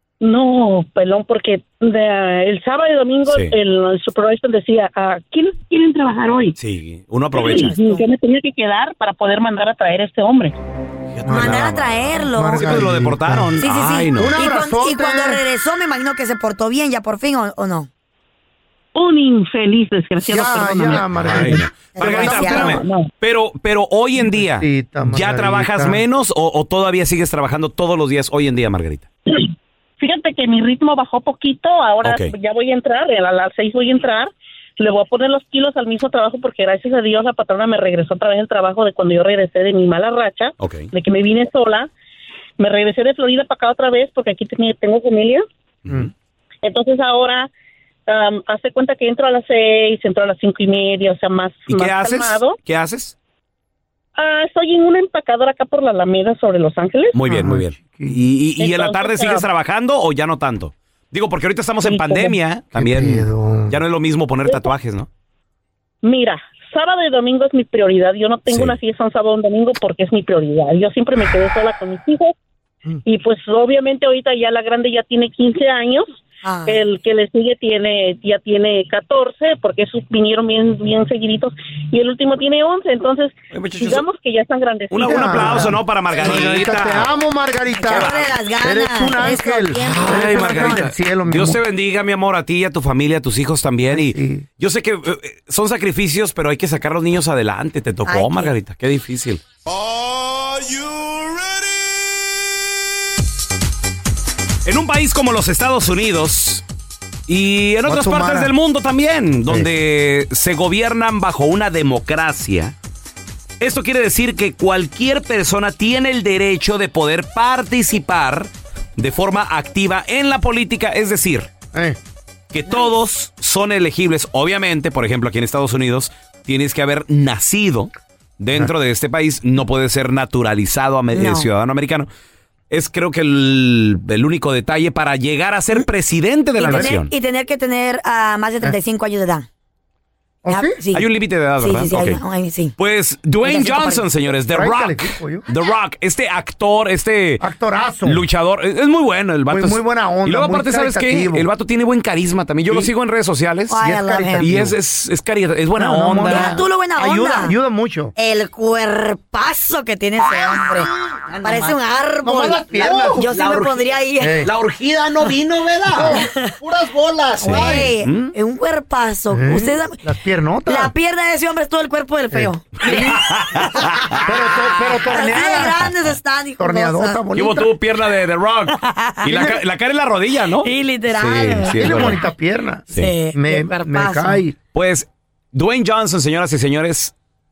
No, pelón, porque de, el sábado y domingo sí. el, el supervisor decía, ah, ¿quiénes quieren trabajar hoy? Sí, uno aprovecha. Sí, yo me tenía que quedar para poder mandar a traer a este hombre. Mandar a traerlo. Sí, pues lo deportaron. Sí, sí, sí. Ay, no. y, cuando, y cuando regresó, me imagino que se portó bien ya por fin, ¿o, o no? Un infeliz, desgraciado. Ya, ya, Margarita. Ay, no. Margarita, espérame. No. Pero, pero hoy en día, Margarita, ¿ya trabajas menos o, o todavía sigues trabajando todos los días hoy en día, Margarita? Fíjate que mi ritmo bajó poquito, ahora okay. ya voy a entrar, a las seis voy a entrar, le voy a poner los kilos al mismo trabajo porque gracias a Dios la patrona me regresó otra vez el trabajo de cuando yo regresé de mi mala racha, okay. de que me vine sola, me regresé de Florida para acá otra vez porque aquí tenía, tengo familia, mm. entonces ahora... Um, hace cuenta que entro a las seis, entro a las cinco y media, o sea, más, ¿Y más qué haces? calmado. ¿Qué haces? Uh, estoy en una empacadora acá por la Alameda sobre Los Ángeles. Muy bien, muy bien. ¿Y, y, y Entonces, en la tarde sigues uh, trabajando o ya no tanto? Digo, porque ahorita estamos en pandemia, también ya no es lo mismo poner tatuajes, ¿no? Mira, sábado y domingo es mi prioridad. Yo no tengo sí. una fiesta un sábado o un domingo porque es mi prioridad. Yo siempre me quedé sola con mis hijos y pues obviamente ahorita ya la grande ya tiene quince años. Ah. El que le sigue tiene ya tiene catorce porque esos vinieron bien bien seguiditos y el último tiene once, entonces Ay, digamos que ya están grandecitos. Un, un aplauso, ¿no? Para Margarita. Margarita, te amo, Margarita. Las ganas. Eres un ángel. Ay, Margarita. Cielo, Dios te bendiga, mi amor, a ti, a tu familia, a tus hijos también. Y sí. yo sé que eh, son sacrificios, pero hay que sacar a los niños adelante. Te tocó, Ay, Margarita. Qué difícil. Are you ready? En un país como los Estados Unidos y en otras Guatemala. partes del mundo también, donde sí. se gobiernan bajo una democracia, esto quiere decir que cualquier persona tiene el derecho de poder participar de forma activa en la política, es decir, eh. que todos son elegibles. Obviamente, por ejemplo, aquí en Estados Unidos tienes que haber nacido dentro de este país, no puedes ser naturalizado no. ciudadano americano. Es creo que el, el único detalle para llegar a ser presidente de la tener, nación. Y tener que tener uh, más de treinta y cinco ¿Eh? años de edad. ¿Oh, sí? Sí. Hay un límite de edad, ¿verdad? Sí, sí, sí, okay. hay, hay, sí. Pues Dwayne Johnson, señores, The Rock. The Rock, este actor, este... Actorazo. Luchador. Es muy bueno el vato. Muy, muy buena onda. Y luego aparte, ¿sabes qué? El vato tiene buen carisma también. Yo sí. lo sigo en redes sociales. Ay, y es, es, es, cari es buena no, onda. Mira tú lo buena onda. Ayuda, ayuda mucho. El cuerpazo que tiene ese hombre. Ah, no Parece un árbol. No las piernas. Uh, yo sí me pondría ahí. Eh. La urgida no vino, ¿verdad? Puras bolas. Güey, ¿Mm? un cuerpazo. ¿Eh? Ustedes, las piernotas. La pierna de ese hombre es todo el cuerpo del feo. Eh. pero, pero torneada. Así de grandes están, hijo. Torneadota, bonita. Llevo tu pierna de The Rock. Y la, la cara en la rodilla, ¿no? Sí, literal. Sí, sí, tiene bonita pierna. Sí. Me, me cae. Pues, Dwayne Johnson, señoras y señores,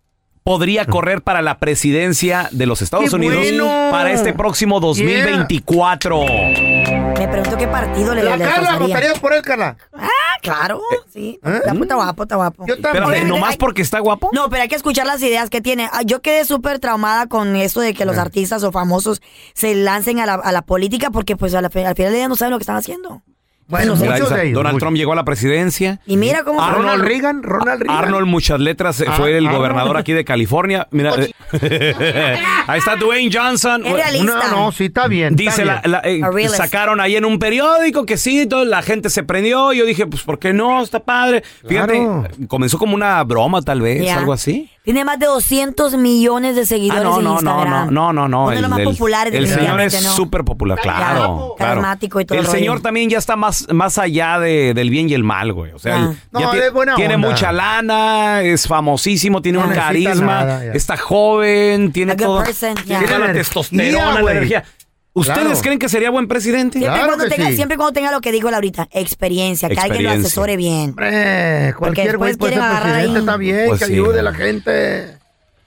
podría correr para la presidencia de los Estados ¡Qué Unidos bueno! para este próximo dos mil veinticuatro. Me pregunto qué partido le La le Carla, esforzaría. ¿votarías por él, Carla? Ah, claro, sí. ¿Eh? Está, está guapo, está guapo. Yo también. Espérate, ¿nomás porque está guapo? No, pero hay que escuchar las ideas que tiene. Ah, Yo quedé súper traumada con esto de que los artistas o famosos se lancen a la, a la política porque pues a la- al final del día no saben lo que están haciendo. Bueno, Mira, muchos dice, de ellos. Donald muchos. Trump llegó a la presidencia. Y mira cómo... Arnold- Ronald Reagan, Ronald Reagan. Arnold, muchas letras, eh, Ah, fue el Arnold. gobernador aquí de California. Mira, eh, ahí está Dwayne Johnson. Es realista. No, no, sí, está bien. Dice, está la, bien. la- eh, A realist. sacaron ahí en un periódico que sí, toda la gente se prendió. Yo dije, pues, ¿por qué no? Está padre. Fíjate, Claro. comenzó como una broma, tal vez, Ya. algo así. Tiene más de doscientos millones de Ah, seguidores no, en no, no, Instagram. no, no, no. Uno de los más populares, el señor es definitivamente, ¿no? súper popular, claro. Ya, claro. carismático y todo El el señor rollo. también ya está más, más allá de- del bien y el mal, güey. O sea, Ya. él ya No, ti- él es buena tiene onda. mucha lana, es famosísimo, tiene No un necesita carisma, nada, ya. está joven, tiene A good todo. person, ya. Tiene la Tiene testosterona, energía, la güey. energía. ¿Ustedes Claro. creen que sería buen presidente? Siempre, Claro cuando que tenga, sí. siempre cuando tenga lo que dijo Laurita, experiencia, que alguien lo Experiencia. asesore bien. Hombre, cualquier güey después puede ser quieren agarrar presidente, ahí. está bien, Pues que sí. ayude a la gente.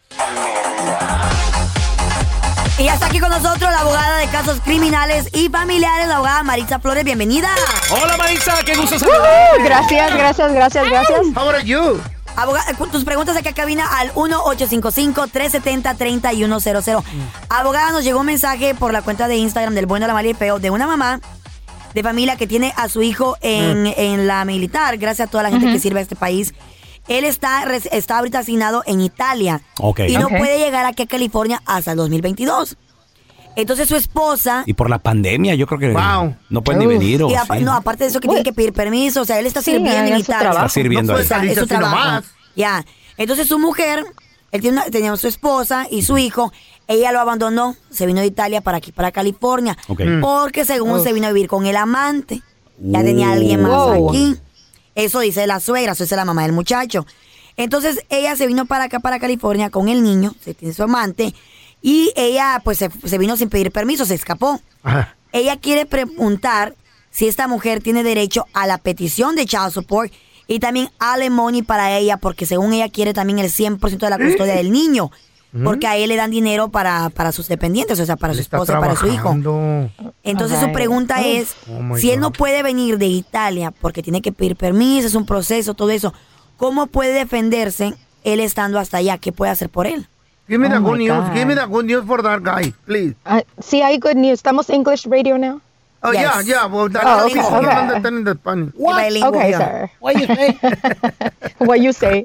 Y ya está aquí con nosotros la abogada de casos criminales y familiares, la abogada Maritza Flores. Bienvenida. Hola, Maritza, qué gusto saludar. Gracias, gracias, gracias, gracias. How are you? Abogada, tus preguntas aquí a cabina al uno ocho cinco cinco, tres siete cero, tres uno cero cero. Abogada, nos llegó un mensaje por la cuenta de Instagram del Bueno, la Mala y el Feo de una mamá de familia que tiene a su hijo en, en la militar, gracias a toda la gente Ujú. que sirve a este país. Él está, res- está ahorita asignado en Italia Ok. y no Ok. puede llegar aquí a California hasta el dos mil veintidós. Entonces su esposa... Y por la pandemia, yo creo que Wow. no pueden ni Uf. venir. ¿o y apa- sí? no, aparte de eso que tiene que pedir permiso, o sea, él está Sí, sirviendo en haga su Italia. trabajo. Está sirviendo No ahí. puede salirse Es su así trabajo. nomás. Ya. Entonces su mujer, él tiene una- tenía su esposa y su hijo, ella lo abandonó, se vino de Italia para aquí, para California, Ok. porque según Uf. se vino a vivir con el amante. Ya tenía a alguien más Wow. aquí. Eso dice la suegra, eso dice la mamá del muchacho. Entonces ella se vino para acá, para California, con el niño, se tiene su amante, y ella pues se, se vino sin pedir permiso, se escapó. Ajá. Ella quiere preguntar si esta mujer tiene derecho a la petición de child support y también alimony para ella, porque según ella quiere también el cien por ciento de la custodia del niño, porque a él le dan dinero para, para sus dependientes, o sea, para su Él está esposa y para su hijo. trabajando. Entonces Alright. su pregunta Uf. es, Oh, my si él no God. puede venir de Italia porque tiene que pedir permiso, es un proceso, todo eso, ¿cómo puede defenderse él estando hasta allá? ¿Qué puede hacer por él? Give me Oh the my good news. God. Give me the good news for that guy, please. Ah, sí, hay good news. ¿Estamos English radio now? Oh, Yes. yeah, yeah. Well, that, Oh, okay, you okay. don't understand the Spanish. Bilingüe, Okay, ya. sir. What you say? What you say.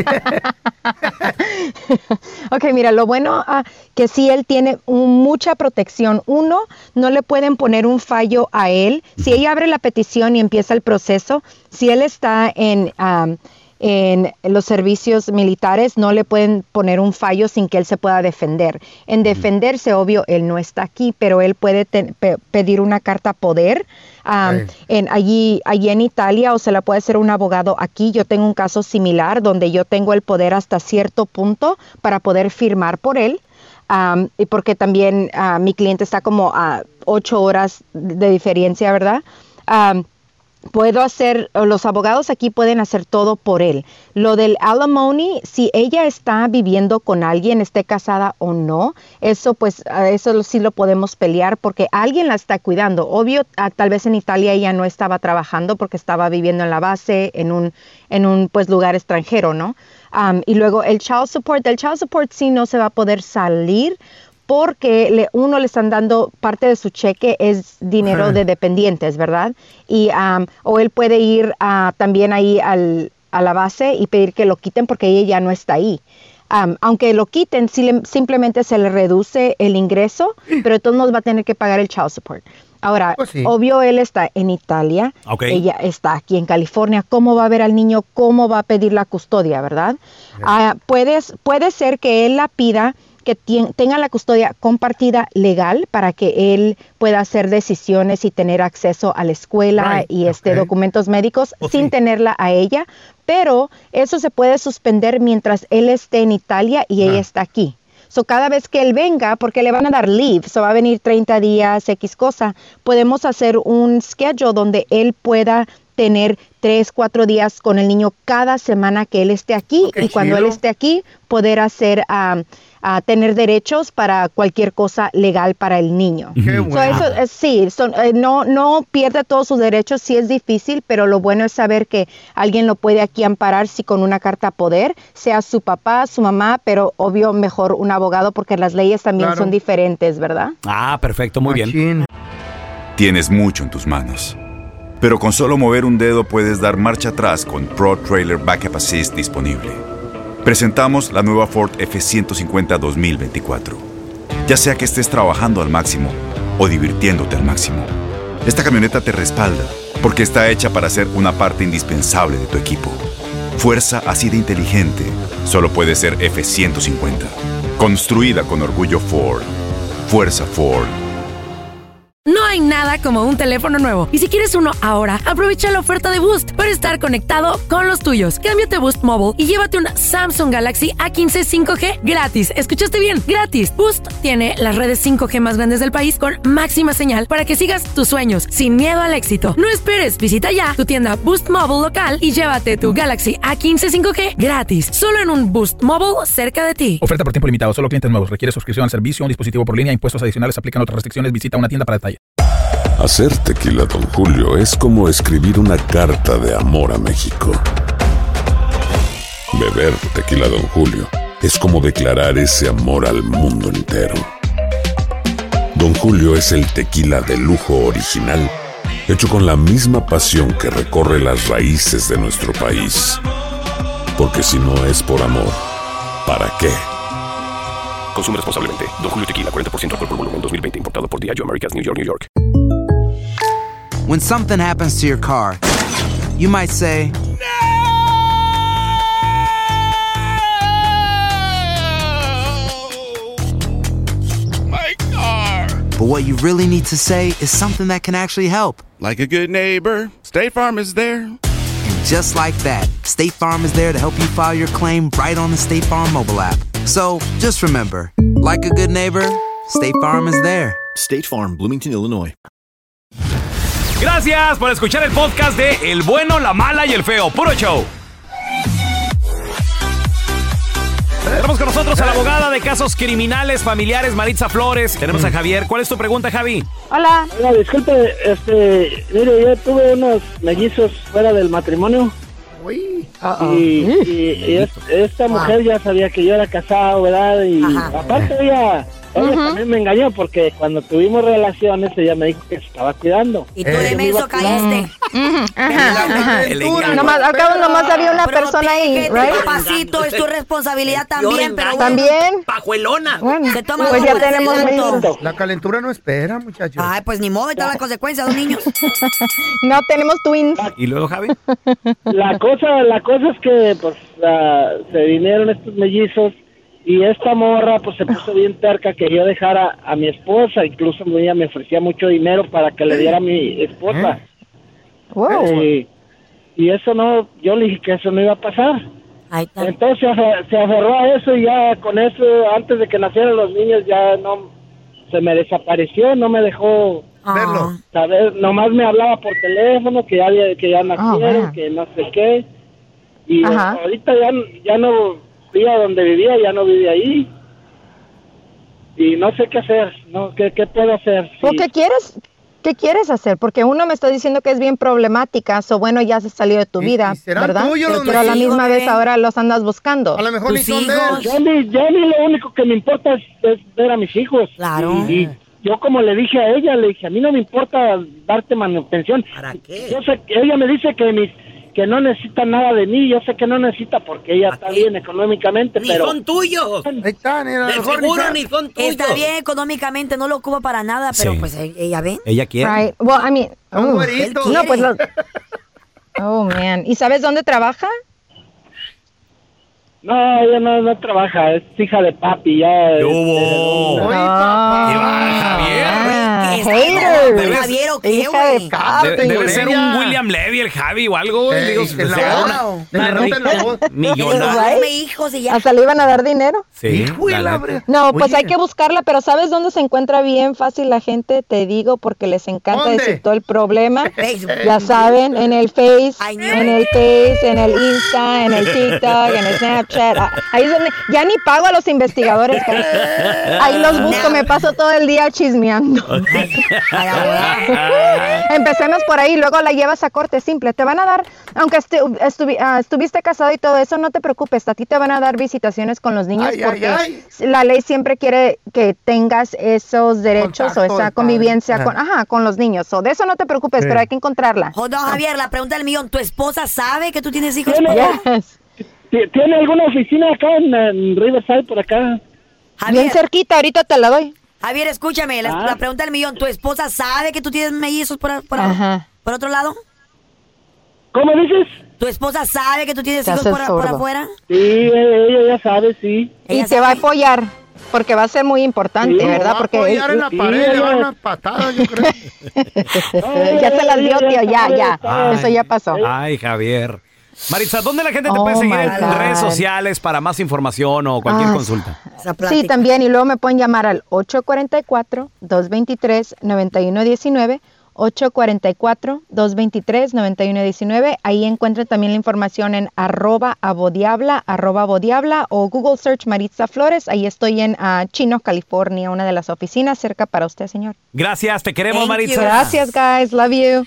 Ok, mira, lo bueno ah, que sí él tiene un- mucha protección. Uno, no le pueden poner un fallo a él. Si ella abre la petición y empieza el proceso, si él está en, am, en los servicios militares, no le pueden poner un fallo sin que él se pueda defender. En defenderse, obvio, él no está aquí, pero él puede te- pe- pedir una carta poder am, Right. en allí, allí en Italia, o se la puede hacer un abogado aquí. Yo tengo un caso similar donde yo tengo el poder hasta cierto punto para poder firmar por él. Am, y porque también ah, mi cliente está como a ocho horas de diferencia, ¿verdad? Am, puedo hacer, o los abogados aquí pueden hacer todo por él. Lo del alimony, si ella está viviendo con alguien, esté casada o no, eso pues, a eso lo- sí lo podemos pelear porque alguien la está cuidando. Obvio, ah, tal vez en Italia ella no estaba trabajando porque estaba viviendo en la base, en un, en un pues lugar extranjero, ¿no? Um, y luego el child support, el child support sí no se va a poder salir porque le, uno le están dando parte de su cheque es dinero Ajá. de dependientes, ¿verdad? Y um, o él puede ir ah, también ahí al, a la base y pedir que lo quiten porque ella ya no está ahí. Um, aunque lo quiten, sí le- simplemente se le reduce el ingreso, pero de todos modos va a tener que pagar el child support. Ahora, Pues sí. obvio él está en Italia, Ok. ella está aquí en California. ¿Cómo va a ver al niño? ¿Cómo va a pedir la custodia, verdad? Ah, puedes, puede ser que él la pida que tien- tenga la custodia compartida legal para que él pueda hacer decisiones y tener acceso a la escuela Right, y este ok. documentos médicos Pues sin sí. tenerla a ella, pero eso se puede suspender mientras él esté en Italia y ella Ah. está aquí. So, cada vez que él venga, porque le van a dar leave, so va a venir treinta días, X cosa, podemos hacer un schedule donde él pueda tener tres, cuatro días con el niño cada semana que él esté aquí. Okay, y cuando chido. él esté aquí, poder hacer, um, a tener derechos para cualquier cosa legal para el niño. Qué So, bueno. eso, eh, sí, son, eh, no, no pierde todos sus derechos, sí es difícil, pero lo bueno es saber que alguien lo puede aquí amparar si con una carta poder, sea su papá, su mamá, pero obvio mejor un abogado porque las leyes también Claro. son diferentes, ¿verdad? Ah, perfecto, muy bien. Machín. Tienes mucho en tus manos. Pero con solo mover un dedo puedes dar marcha atrás con Pro Trailer Backup Assist disponible. Presentamos la nueva Ford F ciento cincuenta dos mil veinticuatro. Ya sea que estés trabajando al máximo o divirtiéndote al máximo, esta camioneta te respalda porque está hecha para ser una parte indispensable de tu equipo. Fuerza así de inteligente solo puede ser F ciento cincuenta. Construida con orgullo Ford. Fuerza Ford. No hay nada como un teléfono nuevo. Y si quieres uno ahora, aprovecha la oferta de Boost para estar conectado con los tuyos. Cámbiate a Boost Mobile y llévate un Samsung Galaxy A quince cinco G gratis. ¿Escuchaste bien? Gratis. Boost tiene las redes cinco G más grandes del país con máxima señal para que sigas tus sueños sin miedo al éxito. No esperes, visita ya tu tienda Boost Mobile local y llévate tu Galaxy A quince cinco G gratis. Solo en un Boost Mobile cerca de ti. Oferta por tiempo limitado. Solo clientes nuevos. Requiere suscripción al servicio, un dispositivo por línea. Impuestos adicionales. Aplican otras restricciones. Visita una tienda para detalle. Hacer tequila Don Julio es como escribir una carta de amor a México. Beber tequila Don Julio es como declarar ese amor al mundo entero. Don Julio es el tequila de lujo original, hecho con la misma pasión que recorre las raíces de nuestro país. Porque si no es por amor, ¿para qué? Consume responsablemente. Don Julio Tequila, cuarenta por ciento alcohol por volumen, dos mil veinte. Importado por Diageo Americas, New York, New York. When something happens to your car, you might say, My car. but what you really need to say is something that can actually help. Like a good neighbor, State Farm is there. And just like that, State Farm is there to help you file your claim right on the State Farm mobile app. So just remember, like a good neighbor, State Farm is there. State Farm, Bloomington, Illinois. Gracias por escuchar el podcast de El Bueno, la Mala y el Feo. Puro show. Tenemos con nosotros a la abogada de casos criminales familiares, Maritza Flores. Tenemos a Javier. ¿Cuál es tu pregunta, Javi? Hola. Hola, disculpe, este, mire, yo tuve unos mellizos fuera del matrimonio. Uy. Y, y- y es- esta mujer ya sabía que yo era casado, ¿verdad? Y aparte ella, ella también me engañó porque cuando tuvimos relaciones ella me dijo que se estaba cuidando. Y tú de menso caíste. El engaño. Nomás, al cabo nomás había una persona ahí, Protégete, right? papacito, es tu responsabilidad también, pero bueno. También. Pajuelona. Bueno, Se toma pues como ya tenemos adelanto. mellizos. La calentura no espera, muchachos. Ay, pues ni modo, ahí está la consecuencia, dos niños. No tenemos twins. ¿Y luego, Javi? La cosa, la cosa es que pues la- se vinieron estos mellizos y esta morra pues se puso bien terca que yo dejara a mi esposa, incluso ella me ofrecía mucho dinero para que le diera a mi esposa. Wow. Y, y eso no, yo le dije que eso no iba a pasar. Ahí está. Entonces se afer- se aferró a eso y ya con eso, antes de que nacieran los niños, ya no, se me desapareció, no me dejó Verlo. saber, nomás me hablaba por teléfono, que ya, había- que ya nacieron, man. que no sé qué. Y Ajá. ahorita ya, ya no fui a donde vivía, ya no vive ahí. Y no sé qué hacer, no qué, qué puedo hacer. ¿O Sí. qué quieres? ¿Qué quieres hacer? Porque uno me está diciendo que es bien problemática, o bueno, ya se salió de tu ¿Y- vida, y serán ¿verdad? tuyos los Pero a la mellizos, misma bebé? vez ahora los andas buscando. A lo mejor ni Tus son de hijos. él. Ya ni, ya ni lo único que me importa es, es ver a mis hijos. Claro. Y, y yo como le dije a ella, le dije, a mí no me importa darte manutención. ¿Para qué? Yo sé que ella me dice que mis que no necesita nada de mí, yo sé que no necesita porque ella está bien económicamente, Ni pero son tuyos. Ahí están, a lo De mejor ni seguro sabe. ni son tuyos. Está bien económicamente, no lo ocupa para nada, pero Sí. pues e- ella ve. Ella quiere. Right. Well, I mean, Un oh, güerito. no, pues los... Oh, man. ¿Y sabes dónde trabaja? no, ella no, no trabaja, es hija de papi, ya. ¿Qué este, hubo? Oye, Ah. ¿Qué va, Javier? Ah. hater. Debe- Javier, ¿o qué, Hija de güey? Carmen, Debe, debe güey. ser un William Levy, el Javi o algo, güey. Ey, Digo, en la sea voz. una- Le una notan la rica voz. millonaria. Dame hijos y ya. Hasta le iban a dar dinero. Sí, Hijo de la la neta. bre- No, pues Oye. hay que buscarla, pero ¿sabes dónde se encuentra bien fácil la gente? Te digo, porque les encanta ¿Dónde? decir todo el problema. Facebook. Ya saben, en el Face, Ay, no. en el Face, en el Insta, en el TikTok, en el Snapchat. Ah, ahí es donde ya ni pago a los investigadores. cara. Ahí los busco, me paso todo el día chismeando. Empecemos por ahí, luego la llevas a corte simple. Te van a dar, aunque estu- estuvi- ah, estuviste casado y todo eso, no te preocupes. A ti te van a dar visitaciones con los niños Ay, ay, porque ay. la ley siempre quiere que tengas esos derechos Contacto o esa del convivencia padre. con, ajá, con los niños. So, de eso no te preocupes, Sí. pero hay que encontrarla. Oh, no, Javier, la pregunta del millón. ¿Tu esposa sabe que tú tienes hijos? ¿Tiene, Yes. ti- ¿Tiene alguna oficina acá en, en Riverside, por acá? Bien Javier, cerquita, ahorita te la doy. Javier, escúchame. La, Ah. la pregunta del millón. ¿Tu esposa sabe que tú tienes mellizos por, por, Ajá. por otro lado? ¿Cómo dices? ¿Tu esposa sabe que tú tienes Te hijos haces por, por sordo. afuera? Sí, ella ya sabe, sí. Y Ella te va a sabe. apoyar, porque va a ser muy importante, Sí, ¿verdad? Va a Porque apoyar en la Sí, pared, le ella- van unas patadas, yo creo. ya se las dio, tío, ya, ya. Ay. Eso ya pasó. Ay, Javier. Maritza, ¿dónde la gente te Oh, puede seguir my en God. redes sociales para más información o cualquier Ah, consulta? Esa plática. Sí, también, y luego me pueden llamar al ocho cuatro cuatro, dos dos tres, nueve uno uno nueve, ocho cuatro cuatro, dos dos tres, nueve uno uno nueve. Ahí encuentran también la información en arroba abodiabla, arroba abodiabla o Google Search Maritza Flores. Ahí estoy en ah, Chino, California, una de las oficinas cerca para usted, señor. Gracias, te queremos, Thank Maritza. you. Gracias, guys. Love you.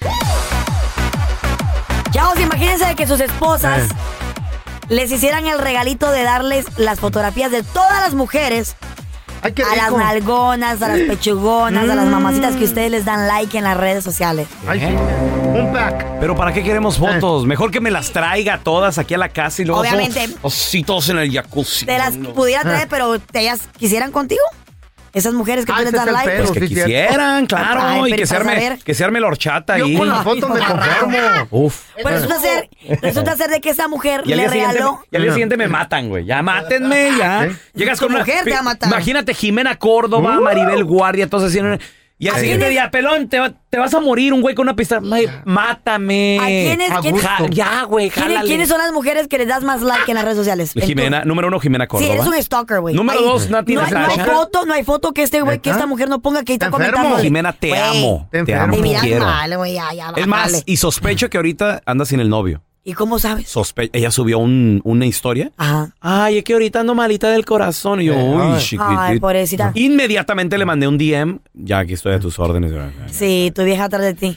Chavos, imagínense de que sus esposas les hicieran el regalito de darles las fotografías de todas las mujeres. Ay, qué A las rico. nalgonas, a las pechugonas, a las mamacitas que ustedes les dan like en las redes sociales. Ay, sí. Un pack. Pero ¿para qué queremos fotos? Mejor que me las traiga todas aquí a la casa y luego Obviamente. todos- así todos en el jacuzzi. Te las No. pudiera traer, pero ellas quisieran contigo. Esas mujeres que Ah, tú les ese das es el like. pedo. Pues que Sí, cierto. quisieran, claro, Ay, y pero que se, para arme, saber. que se arme la horchata Yo ahí. con las fotos me conformo. Uf. Pues resulta ser, resulta ser de que esa mujer Y al le día siguiente, regaló. y al día siguiente me matan, güey. Ya mátenme, ya. ¿Eh? Llegas Tu con una mujer te va a matar. Imagínate Jimena Córdoba, Uh. Maribel Guardia, todos así. Y al ¿A siguiente quiénes? día, pelón, te, va- te vas a morir un güey con una pistola. Ay, mátame. ¿A quiénes- A quiénes- gusto. Ja- ya, güey, ¿Quiénes, jálale. quiénes son las mujeres que les das más like en las redes sociales? En tu- Jimena, número uno, Jimena Sí, Córdoba. eres un stalker, güey. Número Ahí- dos, Nati no hay, no hay Natasha. foto, no hay foto que este güey, que ¿Neta? esta mujer no ponga que está Está enfermo. comentando. Jimena, te Güey, amo. te Te enfermo. amo, Te te miras quiero. mal, güey, ya, ya, Es más, bájale. y sospecho que ahorita anda sin el novio. ¿Y cómo sabes? Sospe ella subió un- una historia. Ajá. Ay, es que ahorita ando malita del corazón. Y yo, uy, chiquitita. Ay, pobrecita. Inmediatamente le mandé un D M. Ya aquí estoy a tus órdenes. Sí, tu vieja atrás de ti.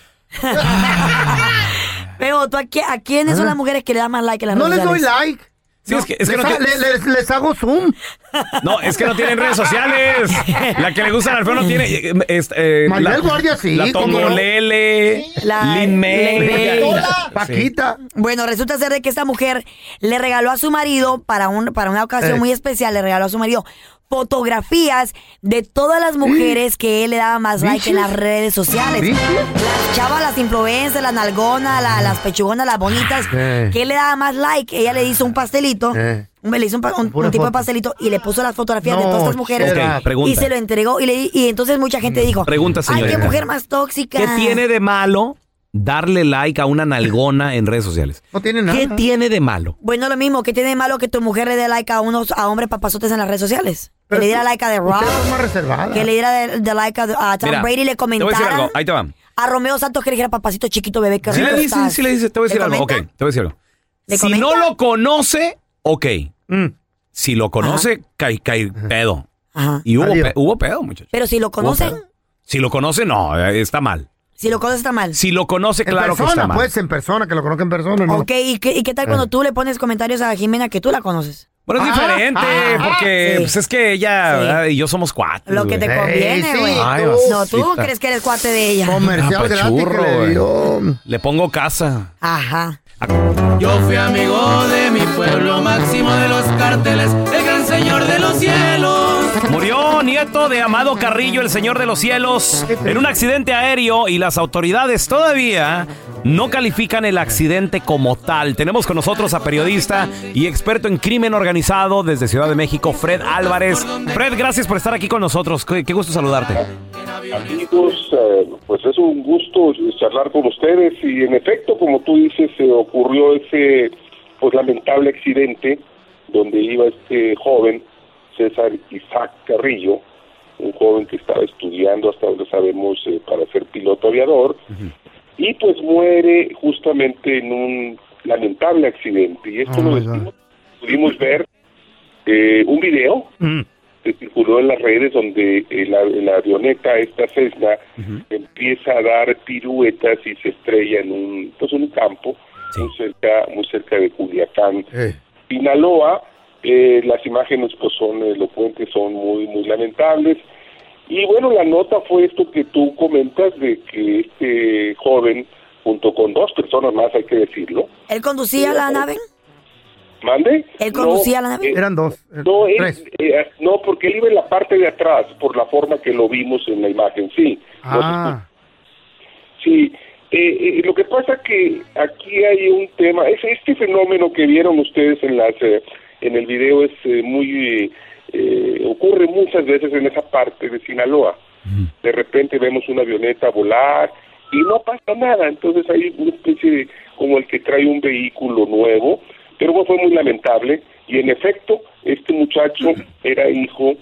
Pero tú, ¿a, qui- a quiénes son las mujeres que le dan más like en las No redes les doy sociales? like. Sí, es que, es que les, no, ha- ti- le- les, les hago zoom. no, es que no tienen redes sociales. La que le gusta al feo no tiene. eh, es, eh, Maribel la, Guardia, sí, La ¿cómo no? Tongolele. La- Lin May. Lin May. Paquita. Bueno, resulta ser de que esta mujer le regaló a su marido, para, un, para una ocasión Eh. muy especial, le regaló a su marido fotografías de todas las mujeres que él le daba más like en las redes sociales. ¿Sí? Las chavas, las influencers, las nalgonas, la- las pechugonas, las bonitas, Eh. que él le daba más like. Ella le hizo un pastelito, Eh. un- le hizo un, pa- un- Pura un tipo de foto. pastelito y le puso las fotografías de No, todas estas mujeres. Ok, pregunta. Y se lo entregó y, le, di- y entonces mucha gente dijo, Pregunta, ay, señorita. qué mujer más tóxica. ¿Qué tiene de malo darle like a una nalgona en redes sociales? No tiene nada. ¿Qué tiene de malo? Bueno, lo mismo, ¿qué tiene de malo que tu mujer le dé like a unos a hombres papazotes en las redes sociales? Que le diera like a The Rock, Usted es más reservada. que le diera de, de like a, a Tom Mira, Brady, le Te voy a decir comentara algo. Ahí te va. a Romeo Santos que le dijera papacito chiquito bebé que Sí rico le dice, estás. sí le dice. Te voy a decir ¿Le algo. Ok, te comenta? voy a decir algo. ¿Le Si comenta? no lo conoce, ok. Mm. Si lo conoce, cae, cae pedo. Ajá. Y hubo, Adiós. pe- hubo pedo, muchachos. Pero si lo Hubo conocen, pedo. Si lo conoce, no, eh, está mal. si lo conoces está mal. Si lo conoce, En claro que persona, está mal. pues, en persona, que lo conozca en persona, ¿no? Ok, ¿y qué, y qué tal cuando tú le pones comentarios a Jimena que tú la conoces? Bueno, es Ah, diferente, ah, porque sí. pues, es que ella Sí. ¿verdad? y yo somos cuatro. Lo que te Ey, conviene, sí, güey. Ay, No, tú mamacita. crees que eres cuate de ella. Comercial gratis que le dio. Le pongo casa. Ajá. Yo fui amigo de mi pueblo, máximo de los carteles, el gran señor de los cielos. Murió nieto de Amado Carrillo, el señor de los cielos, en un accidente aéreo y las autoridades todavía no califican el accidente como tal. Tenemos con nosotros a periodista y experto en crimen organizado desde Ciudad de México, Fred Álvarez. Fred, gracias por estar aquí con nosotros. Qué, qué gusto saludarte. Amigos, eh, pues es un gusto charlar con ustedes y en efecto, como tú dices, se ocurrió ese pues lamentable accidente donde iba este joven, César Isaac Carrillo, un joven que estaba estudiando, hasta donde sabemos, eh, para ser piloto aviador, uh-huh. y pues muere justamente en un lamentable accidente. Y esto oh lo decimos, pudimos ver eh, un video uh-huh. que circuló en las redes donde eh, la, la avioneta, esta Cessna, uh-huh. empieza a dar piruetas y se estrella en un, pues, un campo sí. muy cerca, muy cerca de Culiacán, eh. Sinaloa. Eh, las imágenes pues son elocuentes, son muy muy lamentables. Y bueno, la nota fue esto que tú comentas, de que este joven, junto con dos personas más, hay que decirlo. ¿Él conducía eh, la nave? ¿Mande? ¿Él conducía no, la nave? Eh, Eran dos. No, él, tres. Eh, no, porque él iba en la parte de atrás, por la forma que lo vimos en la imagen, sí. Ah. No, sí. Eh, eh, lo que pasa que aquí hay un tema, es este fenómeno que vieron ustedes en las... Eh, en el video es eh, muy, eh, ocurre muchas veces en esa parte de Sinaloa. Mm. De repente vemos una avioneta volar y no pasa nada, entonces hay una especie de, como el que trae un vehículo nuevo, pero bueno, fue muy lamentable, y en efecto, este muchacho era hijo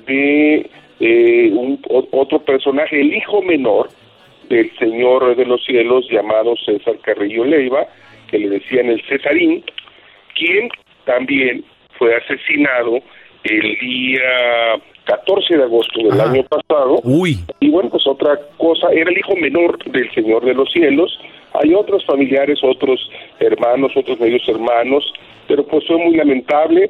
de eh, un, otro personaje, el hijo menor del Señor de los Cielos, llamado César Carrillo Leiva, que le decían el Cesarín, quien también fue asesinado el día catorce de agosto del Ajá. año pasado. Uy. Y bueno, pues otra cosa, era el hijo menor del Señor de los Cielos. Hay otros familiares, otros hermanos, otros medios hermanos, pero pues fue muy lamentable.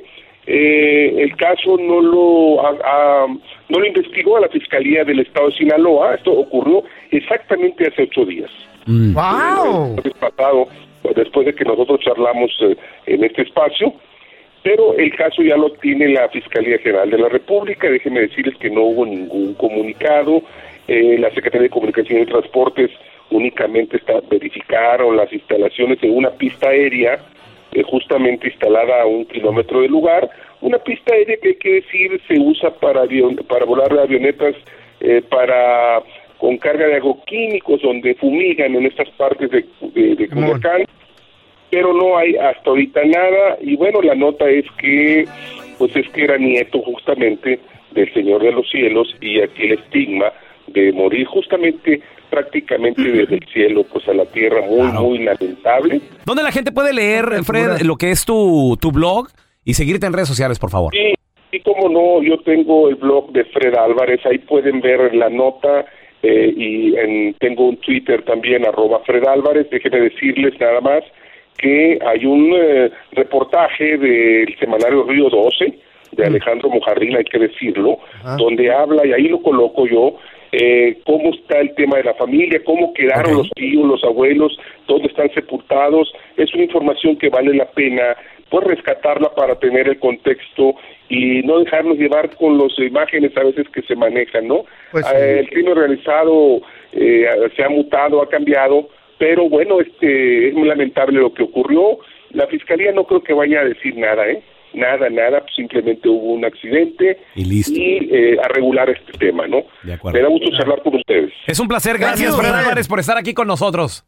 Eh, el caso no lo a, a, no lo investigó a la Fiscalía del Estado de Sinaloa. Esto ocurrió exactamente hace ocho días. Mm. ¡Wow! Eh, el pasado, después de que nosotros charlamos eh, en este espacio, pero el caso ya lo tiene la Fiscalía General de la República. Déjenme decirles que no hubo ningún comunicado. Eh, la Secretaría de Comunicación y Transportes únicamente está, verificaron las instalaciones en una pista aérea eh, justamente instalada a un kilómetro del lugar. Una pista aérea que hay que decir se usa para, avion, para volar avionetas eh, para con carga de agroquímicos, donde fumigan en estas partes de, de, de Culiacán. Pero no hay hasta ahorita nada, y bueno, la nota es que, pues es que era nieto justamente del Señor de los Cielos, y aquí el estigma de morir justamente prácticamente desde el cielo, pues a la tierra, muy, claro. muy lamentable. ¿Dónde la gente puede leer, Fred, lo que es tu, tu blog y seguirte en redes sociales, por favor? Sí, sí, como no, yo tengo el blog de Fred Álvarez, ahí pueden ver la nota, eh, y en, tengo un Twitter también, arroba Fred Álvarez. Déjenme decirles nada más que hay un eh, reportaje del semanario Río doce, de Alejandro Mojarrín, hay que decirlo, ah. donde habla, y ahí lo coloco yo, eh, cómo está el tema de la familia, cómo quedaron okay. los tíos, los abuelos, dónde están sepultados. Es una información que vale la pena pues rescatarla para tener el contexto y no dejarnos llevar con las imágenes a veces que se manejan, ¿no? Pues, sí. eh, el crimen organizado eh, se ha mutado, ha cambiado, pero bueno, este es muy lamentable lo que ocurrió. La Fiscalía no creo que vaya a decir nada, ¿eh? Nada, nada, simplemente hubo un accidente y, listo. y eh, a regular este tema, ¿no? De acuerdo. Me da gusto charlar con ustedes. Es un placer, gracias, Fred Álvarez, por estar aquí con nosotros.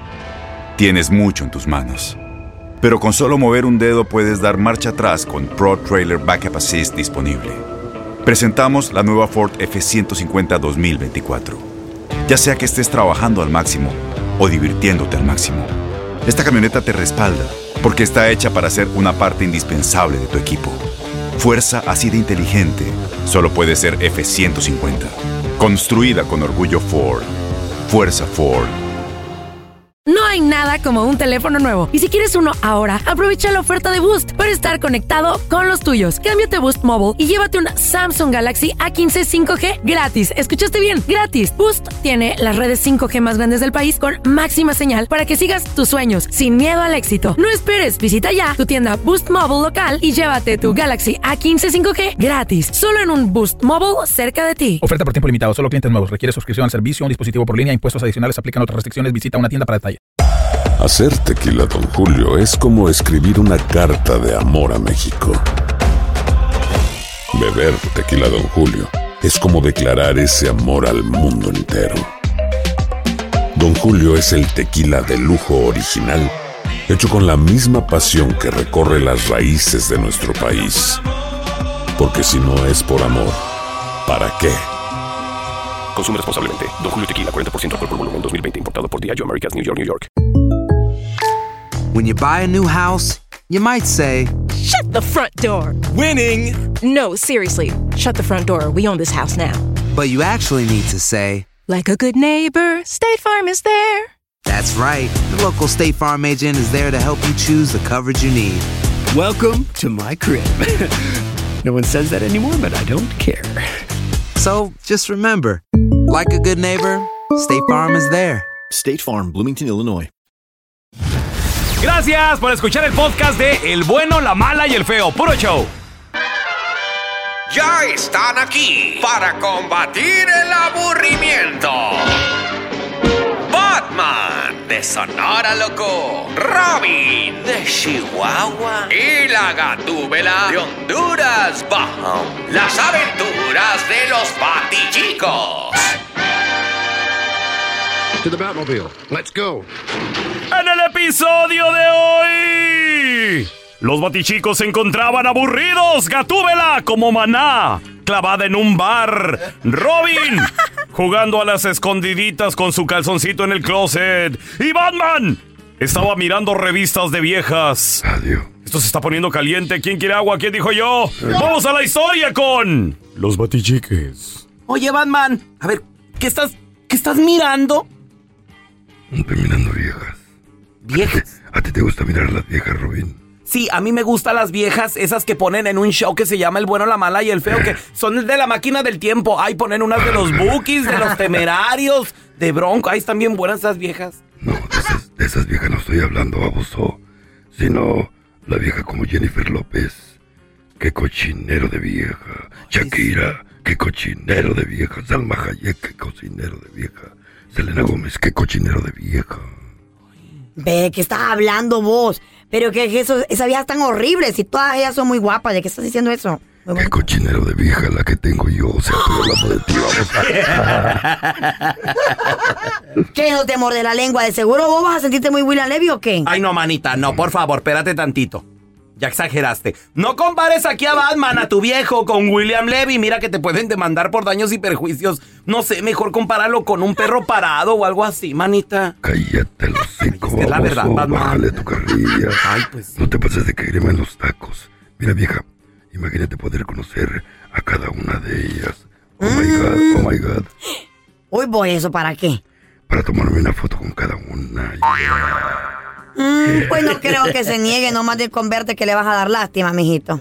Tienes mucho en tus manos, pero con solo mover un dedo puedes dar marcha atrás con Pro Trailer Backup Assist disponible. Presentamos la nueva Ford F ciento cincuenta dos mil veinticuatro. Ya sea que estés trabajando al máximo o divirtiéndote al máximo, esta camioneta te respalda porque está hecha para ser una parte indispensable de tu equipo. Fuerza así de inteligente solo puede ser F ciento cincuenta. Construida con orgullo Ford. Fuerza Ford. No hay nada como un teléfono nuevo. Y si quieres uno ahora, aprovecha la oferta de Boost para estar conectado con los tuyos. Cámbiate a Boost Mobile y llévate un Samsung Galaxy A quince cinco G gratis. ¿Escuchaste bien? Gratis. Boost tiene las redes cinco G más grandes del país con máxima señal para que sigas tus sueños sin miedo al éxito. No esperes, visita ya tu tienda Boost Mobile local y llévate tu Galaxy A quince cinco G gratis. Solo en un Boost Mobile cerca de ti. Oferta por tiempo limitado. Solo clientes nuevos. Requiere suscripción al servicio, un dispositivo por línea. Impuestos adicionales. Aplican otras restricciones. Visita una tienda para detalles. Hacer tequila Don Julio es como escribir una carta de amor a México. Beber tequila Don Julio es como declarar ese amor al mundo entero. Don Julio es el tequila de lujo original, hecho con la misma pasión que recorre las raíces de nuestro país. Porque si no es por amor, ¿para qué? Consume responsablemente. Don Julio Tequila, cuarenta por ciento alcohol por volumen, dos mil veinte. Importado por Diageo Americas, New York, New York. When you buy a new house, you might say, Shut the front door. Winning. No, seriously. Shut the front door. We own this house now. but you actually need to say, Like a good neighbor, State Farm is there. That's right. The local State Farm agent is there to help you choose the coverage you need. Welcome to my crib. No one says that anymore, but I don't care. So just remember, like a good neighbor, State Farm is there. State Farm, Bloomington, Illinois. Gracias por escuchar el podcast de El Bueno, la Mala y el Feo. Puro show. Ya están aquí para combatir el aburrimiento. Batman de Sonora Loco, Robin de Chihuahua y la Gatúbela de Honduras Bajo. Las aventuras de los Batichicos. To the Batmobile. Let's go. En el episodio de hoy, los Batichicos se encontraban aburridos. Gatúbela como maná, clavada en un bar. Robin jugando a las escondiditas con su calzoncito en el closet. Y Batman estaba mirando revistas de viejas. Adiós. Esto se está poniendo caliente. ¿Quién quiere agua? ¿Quién dijo yo? Vamos a la historia con los Batichiques. Oye, Batman, a ver, ¿qué estás, qué estás mirando? Estoy mirando viejas. ¿Viejas? ¿A ti te gusta mirar a las viejas, Robin? Sí, a mí me gustan las viejas, esas que ponen en un show que se llama El Bueno, la Mala y el Feo, que son de la máquina del tiempo. Ahí ponen unas de los Bookies, de los Temerarios, de Bronco. Ahí están bien buenas esas viejas. No, de esas, de esas viejas no estoy hablando, baboso. Sino la vieja como Jennifer López. Qué cochinero de vieja. Shakira, qué cochinero de vieja. Salma Hayek, qué cochinero de vieja. Selena Gómez, qué cochinero de vieja. Ve, ¿qué estás hablando vos? Pero que eso, esas viejas tan horribles y todas ellas son muy guapas. ¿De qué estás diciendo eso? Qué cochinero de vieja la que tengo yo. O sea, estoy hablando de ti, vamos. ¿Qué no te morde la lengua? ¿De seguro vos vas a sentirte muy William Levy o qué? Ay, no, manita, no, por favor, espérate tantito. Ya exageraste. No compares aquí a Batman, a tu viejo, con William Levy. Mira que te pueden demandar por daños y perjuicios. No sé, mejor compáralo con un perro parado o algo así, manita. Cállate los cinco, es la verdad, Batman. Bájale tu carrilla. Ay, pues. No te pases de crema en los tacos. Mira, vieja, imagínate poder conocer a cada una de ellas. Oh mm. my God, oh my God. Uy, voy, ¿eso para qué? Para tomarme una foto con cada una. Yeah. Mm, pues no creo que se niegue, nomás de converte que le vas a dar lástima, mijito.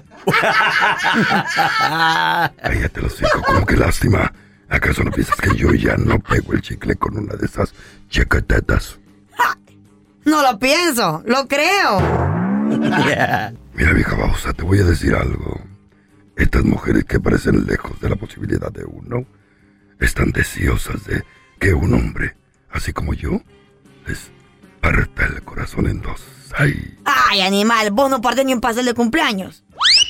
Cállate los cinco, como que lástima. ¿Acaso no piensas que yo ya no pego el chicle con una de esas chacatetas? No lo pienso, lo creo. Yeah. Mira, vieja babosa, te voy a decir algo. Estas mujeres que parecen lejos de la posibilidad de uno, están deseosas de que un hombre, así como yo, les parta el corazón en dos. Ay. Ay, animal, vos no partes ni un pastel de cumpleaños.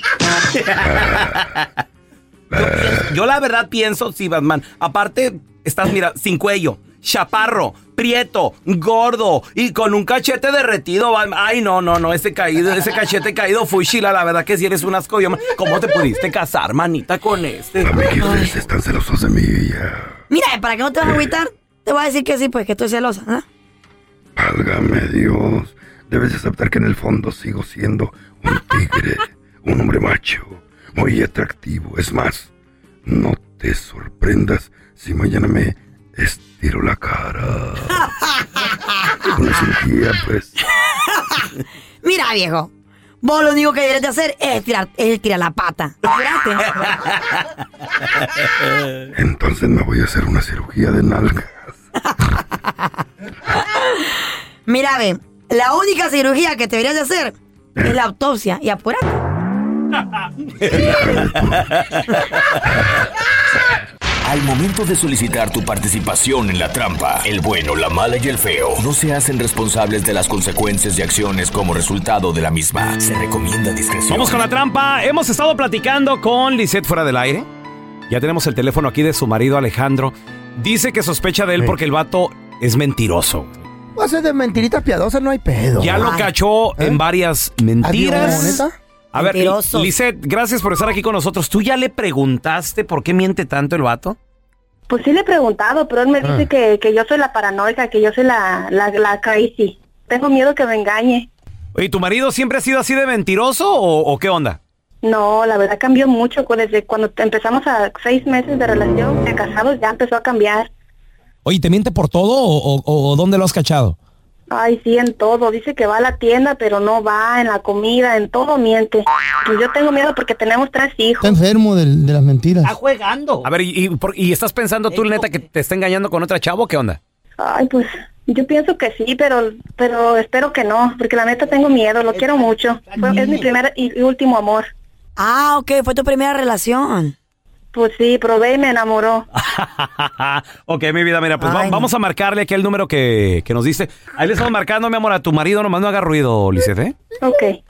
yo, yo la verdad pienso, sí, Batman. Aparte, estás, mira, sin cuello, chaparro, prieto, gordo y con un cachete derretido. Ay, no, no, no, ese caído, ese cachete caído fuchila, la verdad que si eres un asco. Yo, ¿cómo te pudiste casar, manita, con este? Amiguitos, están celosos de mí ya. Mira, para que no te vas a agüitar, te voy a decir que sí, pues que estoy celosa, ¿eh? Válgame Dios, debes aceptar que en el fondo sigo siendo un tigre, un hombre macho, muy atractivo. Es más, no te sorprendas si mañana me estiro la cara. Una cirugía, pues. Mira, viejo, vos lo único que debes de hacer es tirar, es tirar la pata. Entonces me voy a hacer una cirugía de nalgas. Mira, ve, la única cirugía que te deberías de hacer es la autopsia y apurate. Al momento de solicitar tu participación en la trampa, el bueno, la mala y el feo no se hacen responsables de las consecuencias y acciones como resultado de la misma. Se recomienda discreción. Vamos con la trampa. Hemos estado platicando con Lisette fuera del aire. Ya tenemos el teléfono aquí de su marido Alejandro. Dice que sospecha de él sí. porque el vato es mentiroso. Pues es de mentiritas piadosas, no hay pedo. Ya Ay. lo cachó ¿Eh? en varias mentiras. ¿Neta? A ver, Lisette, gracias por estar aquí con nosotros. ¿Tú ya le preguntaste por qué miente tanto el vato? Pues sí le he preguntado, pero él me dice ah. que, que yo soy la paranoica, que yo soy la, la, la crazy. Tengo miedo que me engañe. ¿Y tu marido siempre ha sido así de mentiroso o, o qué onda? No, la verdad cambió mucho. Desde cuando empezamos a seis meses de relación, de casados, ya empezó a cambiar. Oye, ¿te miente por todo o, o, o dónde lo has cachado? Ay, sí, en todo. Dice que va a la tienda, pero no va, en la comida, en todo miente. Pues yo tengo miedo porque tenemos tres hijos. Está enfermo de, de las mentiras. Está jugando. A ver, ¿y, y, por, ¿y estás pensando tú, neta, que te está engañando con otra chavo? ¿Qué onda? Ay, pues yo pienso que sí, pero pero espero que no, porque la neta tengo miedo, lo quiero mucho. Fue, es mi primer y, y último amor. Ah, ok, fue tu primera relación. Pues sí, probé y me enamoró. Ok, mi vida, mira, pues Ay, va, no. vamos a marcarle aquí el número que, que nos diste. Ahí le estamos marcando, mi amor, a tu marido, nomás no haga ruido, Lisette, ¿eh? Ok.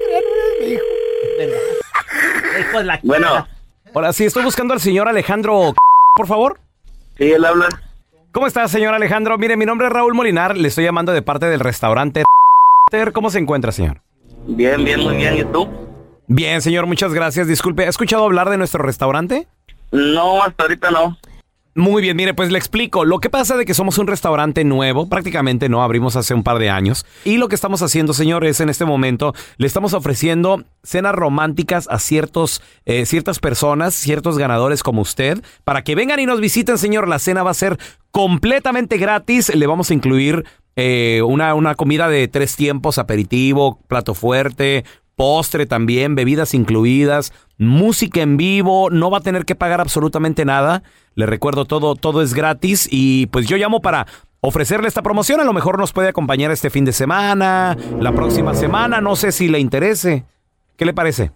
Bueno. Hola, sí, estoy buscando al señor Alejandro, por favor. Sí, él habla. ¿Cómo está, señor Alejandro? Mire, mi nombre es Raúl Molinar, le estoy llamando de parte del restaurante. ¿Cómo se encuentra, señor? Bien, bien, muy bien, ¿y tú? Bien, señor, muchas gracias. Disculpe, ¿ha escuchado hablar de nuestro restaurante? No, hasta ahorita no. Muy bien, mire, pues le explico. Lo que pasa de que somos un restaurante nuevo, prácticamente no, abrimos hace un par de años. Y lo que estamos haciendo, señor, es en este momento, le estamos ofreciendo cenas románticas a ciertos, eh, ciertas personas, ciertos ganadores como usted, para que vengan y nos visiten, señor. La cena va a ser completamente gratis. Le vamos a incluir eh, una, una comida de tres tiempos, aperitivo, plato fuerte, postre también, bebidas incluidas, música en vivo, no va a tener que pagar absolutamente nada. Le recuerdo, todo, todo es gratis y pues yo llamo para ofrecerle esta promoción. A lo mejor nos puede acompañar este fin de semana, la próxima semana, no sé si le interese. ¿Qué le parece?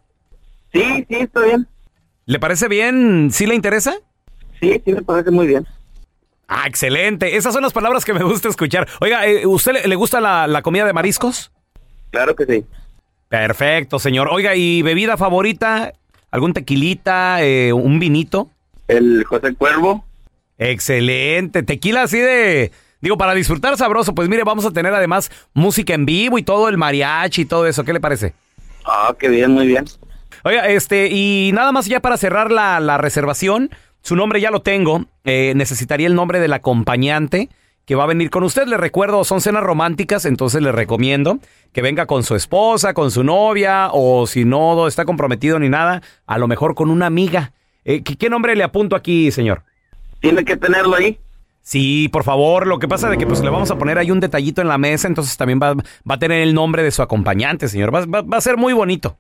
Sí, sí, está bien. ¿Le parece bien? ¿Sí le interesa? Sí, sí me parece muy bien. Ah, excelente. Esas son las palabras que me gusta escuchar. Oiga, ¿usted le, le gusta la, la comida de mariscos? Claro que sí. Perfecto, señor. Oiga, ¿y bebida favorita? ¿Algún tequilita? Eh, ¿Un vinito? El José Cuervo. Excelente. Tequila así de... Digo, para disfrutar sabroso. Pues mire, vamos a tener además música en vivo y todo, el mariachi y todo eso. ¿Qué le parece? Ah, qué bien, muy bien. Oiga, este, y nada más ya para cerrar la, la reservación. Su nombre ya lo tengo. Eh, necesitaría el nombre del acompañante que va a venir con usted. Le recuerdo, son cenas románticas, entonces le recomiendo que venga con su esposa, con su novia, o si no está comprometido ni nada, a lo mejor con una amiga. Eh, ¿qué, ¿Qué nombre le apunto aquí, señor? ¿Tiene que tenerlo ahí? Sí, por favor. Lo que pasa es que pues le vamos a poner ahí un detallito en la mesa, entonces también va, va a tener el nombre de su acompañante, señor. Va, va, va a ser muy bonito.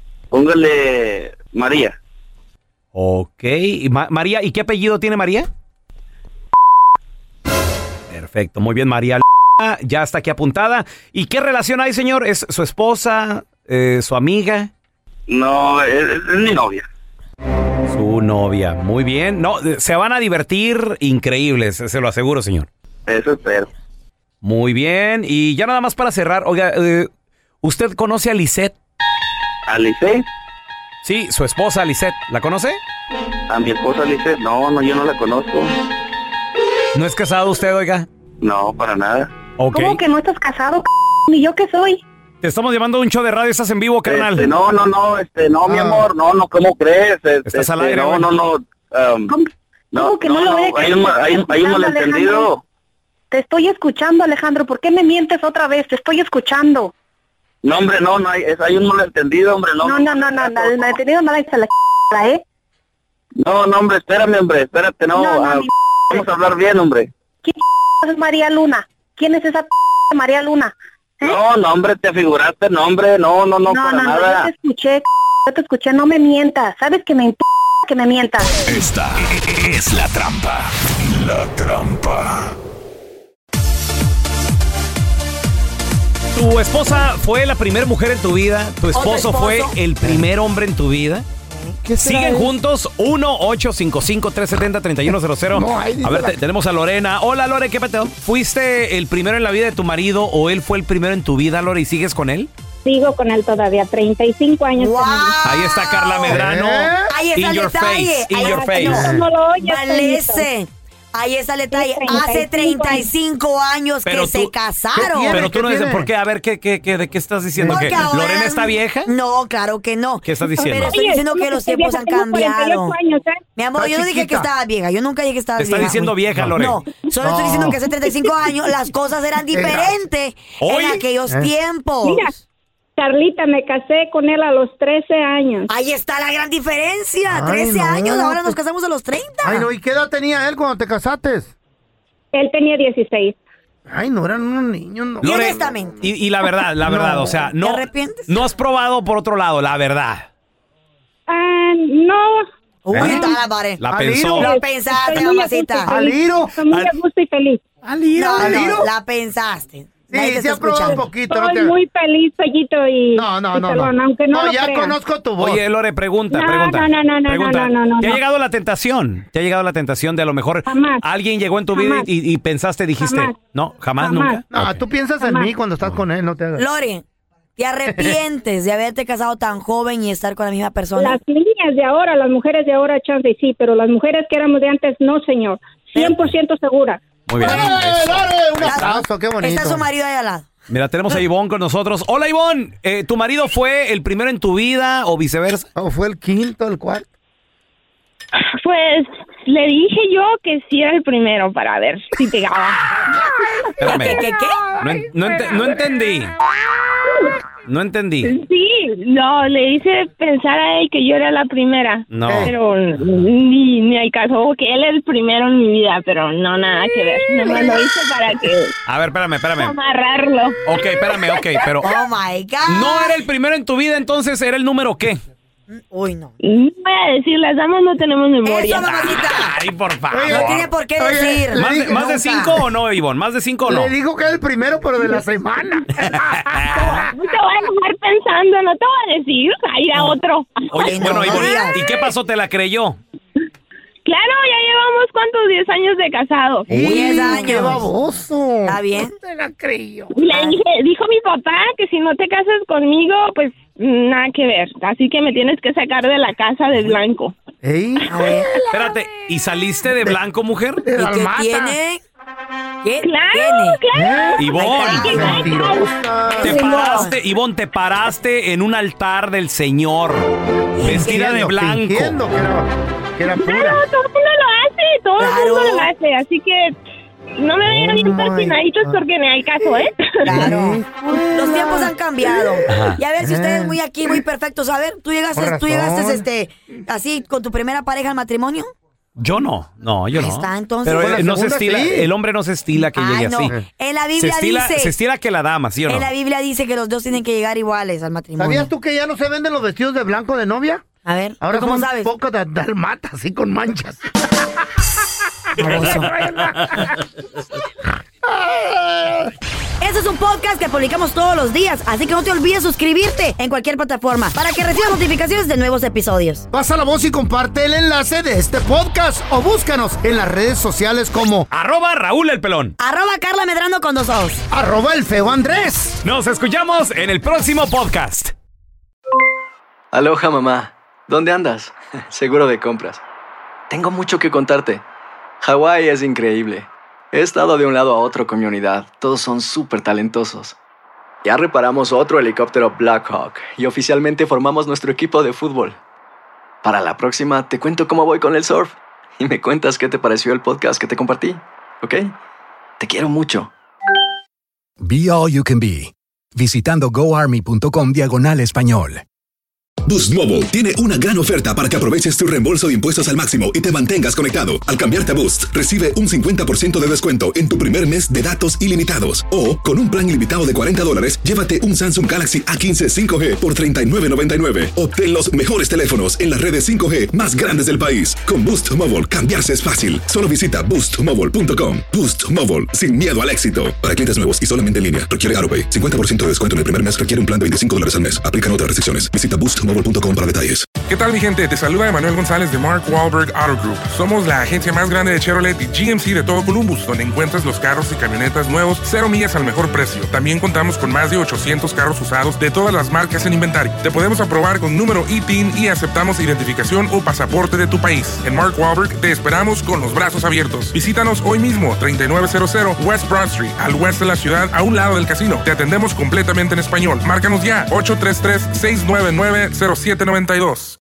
Póngale María. Ok. ¿Y Ma- María, ¿y qué apellido tiene María? Perfecto, muy bien, María. Ya está aquí apuntada. ¿Y qué relación hay, señor? ¿Es su esposa? Eh, ¿Su amiga? No, es, es mi novia. Su novia, muy bien. No, se van a divertir increíbles, se lo aseguro, señor. Eso espero. Muy bien, y ya nada más para cerrar, oiga, eh, ¿usted conoce a Lisette? ¿A Lisette? Sí, su esposa Lisette, ¿la conoce? ¿A mi esposa Lisette? No, no, yo no la conozco. ¿No es casado usted, oiga? No, para nada. Okay. ¿Cómo que no estás casado, c***? ¿Ni yo qué soy? Te estamos llevando un show de radio, estás en vivo, carnal. Este, no, no, no, este, no, ah. mi amor, no, no, ¿cómo crees? Este, estás al aire, no, güey. no, no, um, ¿Cómo, no, ¿Cómo que no, no, lo no, voy a hay un, hay, hay un malentendido. Te estoy escuchando, Alejandro, ¿por qué me mientes otra vez? Te estoy escuchando. No, hombre, no, no, hay, es, hay un malentendido, hombre, no. No, no, no, no, no, el malentendido no la hizo la c***, ¿eh? No, no, hombre, espérame, hombre, espérate, no, no, no uh, mi... vamos a hablar bien, hombre. ¿Quién es María Luna? ¿Quién es esa p María Luna? ¿Eh? No, no, hombre, te figuraste, no, hombre, no, no, no, no para no, no, nada. yo te escuché, yo te escuché, no me mientas, ¿sabes que me imp que me mientas? Esta es la trampa, la trampa. Tu esposa fue la primera mujer en tu vida, tu esposo, esposo. fue el primer hombre en tu vida. ¿Siguen eso? juntos? uno ocho cinco cinco, tres siete cero, tres uno cero cero. No, ahí dice a ver, la- te- tenemos a Lorena. Hola, Lore, ¿qué peteo? ¿Fuiste el primero en la vida de tu marido o él fue el primero en tu vida, Lore, y sigues con él? Sigo con él todavía, treinta y cinco años. Wow. Ahí está Carla Medrano. ¿Eh? Ahí está In el your detalle. face, in Ahí your está- face. No, no lo oyes, Valece. Ahí está el detalle. Hace treinta y cinco años Pero que tú- se casaron. ¿Qué Pero tú ¿Qué no dices, tiene? ¿por qué? A ver, ¿qué, qué, qué, ¿de qué estás diciendo? Porque ¿Que ahora- Lorena está vieja? No, claro que no. ¿Qué estás diciendo? Pero estoy Oye, diciendo que sí, los estoy tiempos vieja, han tengo cuarenta y ocho cambiado. años, ¿eh? Mi amor, Está yo no dije que chiquita. estaba vieja. Yo nunca dije que estaba Te está vieja. diciendo vieja, Lore. No, solo estoy No. diciendo que hace treinta y cinco años las cosas eran diferentes Hoy- en aquellos ¿Eh? tiempos. Mira, Carlita, me casé con él a los trece años. Ahí está la gran diferencia. Ay, trece no, años, ahora nos pues- casamos a los treinta. Ay, no, ¿y qué edad tenía él cuando te casaste? Él tenía dieciséis. Ay, no eran unos niños, no. Y Lore, honestamente. Y, y la verdad, la verdad, No. o sea, no. ¿Te arrepientes? No has probado por otro lado, la verdad. Ah, no. Uy, ¿Eh? está la pared. La Al pensó. hilo. Lo pensaste, Estoy muy a gusto y mamacita. Al feliz. hilo. Estoy muy a gusto y feliz. Al hilo, No, al no, hilo. la pensaste. Nadie te Sí, sí está ha probado un escuchando. poquito. No, Estoy te... muy feliz, Pellito, y no, no, y no, pelón, no. aunque no, lo ya creas. conozco tu voz. Oye, Lore, pregunta, No, pregunta. no, no, no, no, pregunta. no, no, no, ¿Te ha no. llegado la tentación? ¿Te ha llegado la tentación de a lo mejor Jamás. alguien llegó en tu vida Jamás. y, y pensaste, dijiste, Jamás. no, jamás, Jamás. nunca? No, Ok. tú piensas en Jamás. mí cuando estás con él, no te hagas. Lore, ¿te arrepientes de haberte casado tan joven y estar con la misma persona? Las niñas de ahora, las mujeres de ahora, chance, sí, pero las mujeres que éramos de antes, no, señor. cien por ciento segura. Muy bien. ¡Eh, Eso. Lore! Un abrazo, qué bonito. Está su marido ahí al lado. Mira, tenemos a Ivonne con nosotros. Hola, Ivonne. Eh, ¿Tu marido fue el primero en tu vida o viceversa? ¿O fue el quinto, el cuarto? Pues le dije yo que sí era el primero para ver si pegaba. Espérame. ¿Qué, qué, qué? No, en- no ente- no entendí. No entendí. Sí, no, le hice pensar a él que yo era la primera. No. Pero ni, ni al caso, que él es el primero en mi vida, pero no, nada que ver. No me lo hice para que A ver, espérame, espérame. amarrarlo. Ok, espérame, ok, pero... Oh, my God. ¿No era el primero en tu vida, entonces era el número qué? Uy, no. No voy a decir, las damas no tenemos memoria. Eso, mamacita. Ay, por favor. Oye, No tiene por qué Oye, decir. ¿Más de, más de Nunca. cinco o no, Ivonne? ¿Más de cinco o no? Le dijo que era el primero, pero de la semana. No te voy a dejar pensando, no te voy a decir, ahí a otro. Oye, Ay, no, bueno, no Ivonne, digas. ¿y qué pasó? ¿Te la creyó? Claro, ya llevamos, ¿cuántos? diez años de casados. Diez ¡Qué años. baboso! ¿Está bien? Te la creyó. Y le dije, dijo mi papá que si no te casas conmigo, pues nada que ver. Así que me tienes que sacar de la casa de blanco. ¿Ey? A ver. Espérate, ¿y saliste de blanco, mujer? ¿Y qué Dalmata. tiene? ¿Qué Claro, tiene? claro. Ivonne, Mentirosa. te Sí, no. paraste, Ivonne, te paraste en un altar del Señor, vestida de Fingiendo, blanco. fingiendo que era, que era pura. Claro, todo el mundo lo hace, todo Claro. el mundo lo hace. Así que no me vayan Oh bien my persinaditos God. porque ni hay caso, ¿eh? Claro. Los tiempos han cambiado. Ajá. Y a ver si Eh. ustedes muy aquí, muy perfectos. A ver, tú llegaste, Con tú razón. llegaste este, así con tu primera pareja al matrimonio. Yo no, no, yo Ahí no. está, entonces. Pero Con la eh, no se segunda, estila, sí. el hombre no se estila que Ay, llegue no. así. En la Se Biblia estila, dice. se estila que la dama, ¿sí o no? En la Biblia dice que los dos tienen que llegar iguales al matrimonio. ¿Sabías tú que ya no se venden los vestidos de blanco de novia? A ver, Ahora ¿tú cómo son sabes? un poco de dalmata, así con manchas. Baboso. Este es un podcast que publicamos todos los días, así que no te olvides suscribirte en cualquier plataforma para que recibas notificaciones de nuevos episodios. Pasa la voz y comparte el enlace de este podcast o búscanos en las redes sociales como Arroba Raúl el Pelón. Arroba Carla Medrano con dos ojos. arroba el feo Andrés. Nos escuchamos en el próximo podcast. Aloha, mamá. ¿Dónde andas? Seguro de compras. Tengo mucho que contarte. Hawái es increíble. He estado de un lado a otro con mi unidad. Todos son súper talentosos. Ya reparamos otro helicóptero Blackhawk y oficialmente formamos nuestro equipo de fútbol. Para la próxima te cuento cómo voy con el surf y me cuentas qué te pareció el podcast que te compartí, ¿ok? Te quiero mucho. Be All You Can Be, visitando goarmy.com diagonal español. Boost Mobile tiene una gran oferta para que aproveches tu reembolso de impuestos al máximo y te mantengas conectado. Al cambiarte a Boost, recibe un cincuenta por ciento de descuento en tu primer mes de datos ilimitados. O, con un plan ilimitado de cuarenta dólares, llévate un Samsung Galaxy A quince cinco G por treinta y nueve noventa y nueve. Obtén los mejores teléfonos en las redes cinco G más grandes del país. Con Boost Mobile, cambiarse es fácil. Solo visita boost mobile punto com. Boost Mobile, sin miedo al éxito. Para clientes nuevos y solamente en línea, requiere AutoPay. cincuenta por ciento de descuento en el primer mes requiere un plan de veinticinco dólares al mes. Aplican otras restricciones. Visita boost mobile punto com para detalles. ¿Qué tal, mi gente? Te saluda Emanuel González de Mark Wahlberg Auto Group. Somos la agencia más grande de Chevrolet y G M C de todo Columbus, donde encuentras los carros y camionetas nuevos, cero millas al mejor precio. También contamos con más de ochocientos carros usados de todas las marcas en inventario. Te podemos aprobar con número I T I N y aceptamos identificación o pasaporte de tu país. En Mark Wahlberg te esperamos con los brazos abiertos. Visítanos hoy mismo, treinta y nueve cero cero West Broad Street, al oeste de la ciudad, a un lado del casino. Te atendemos completamente en español. Márcanos ya, ocho tres tres, seis nueve nueve, cero siete nueve dos.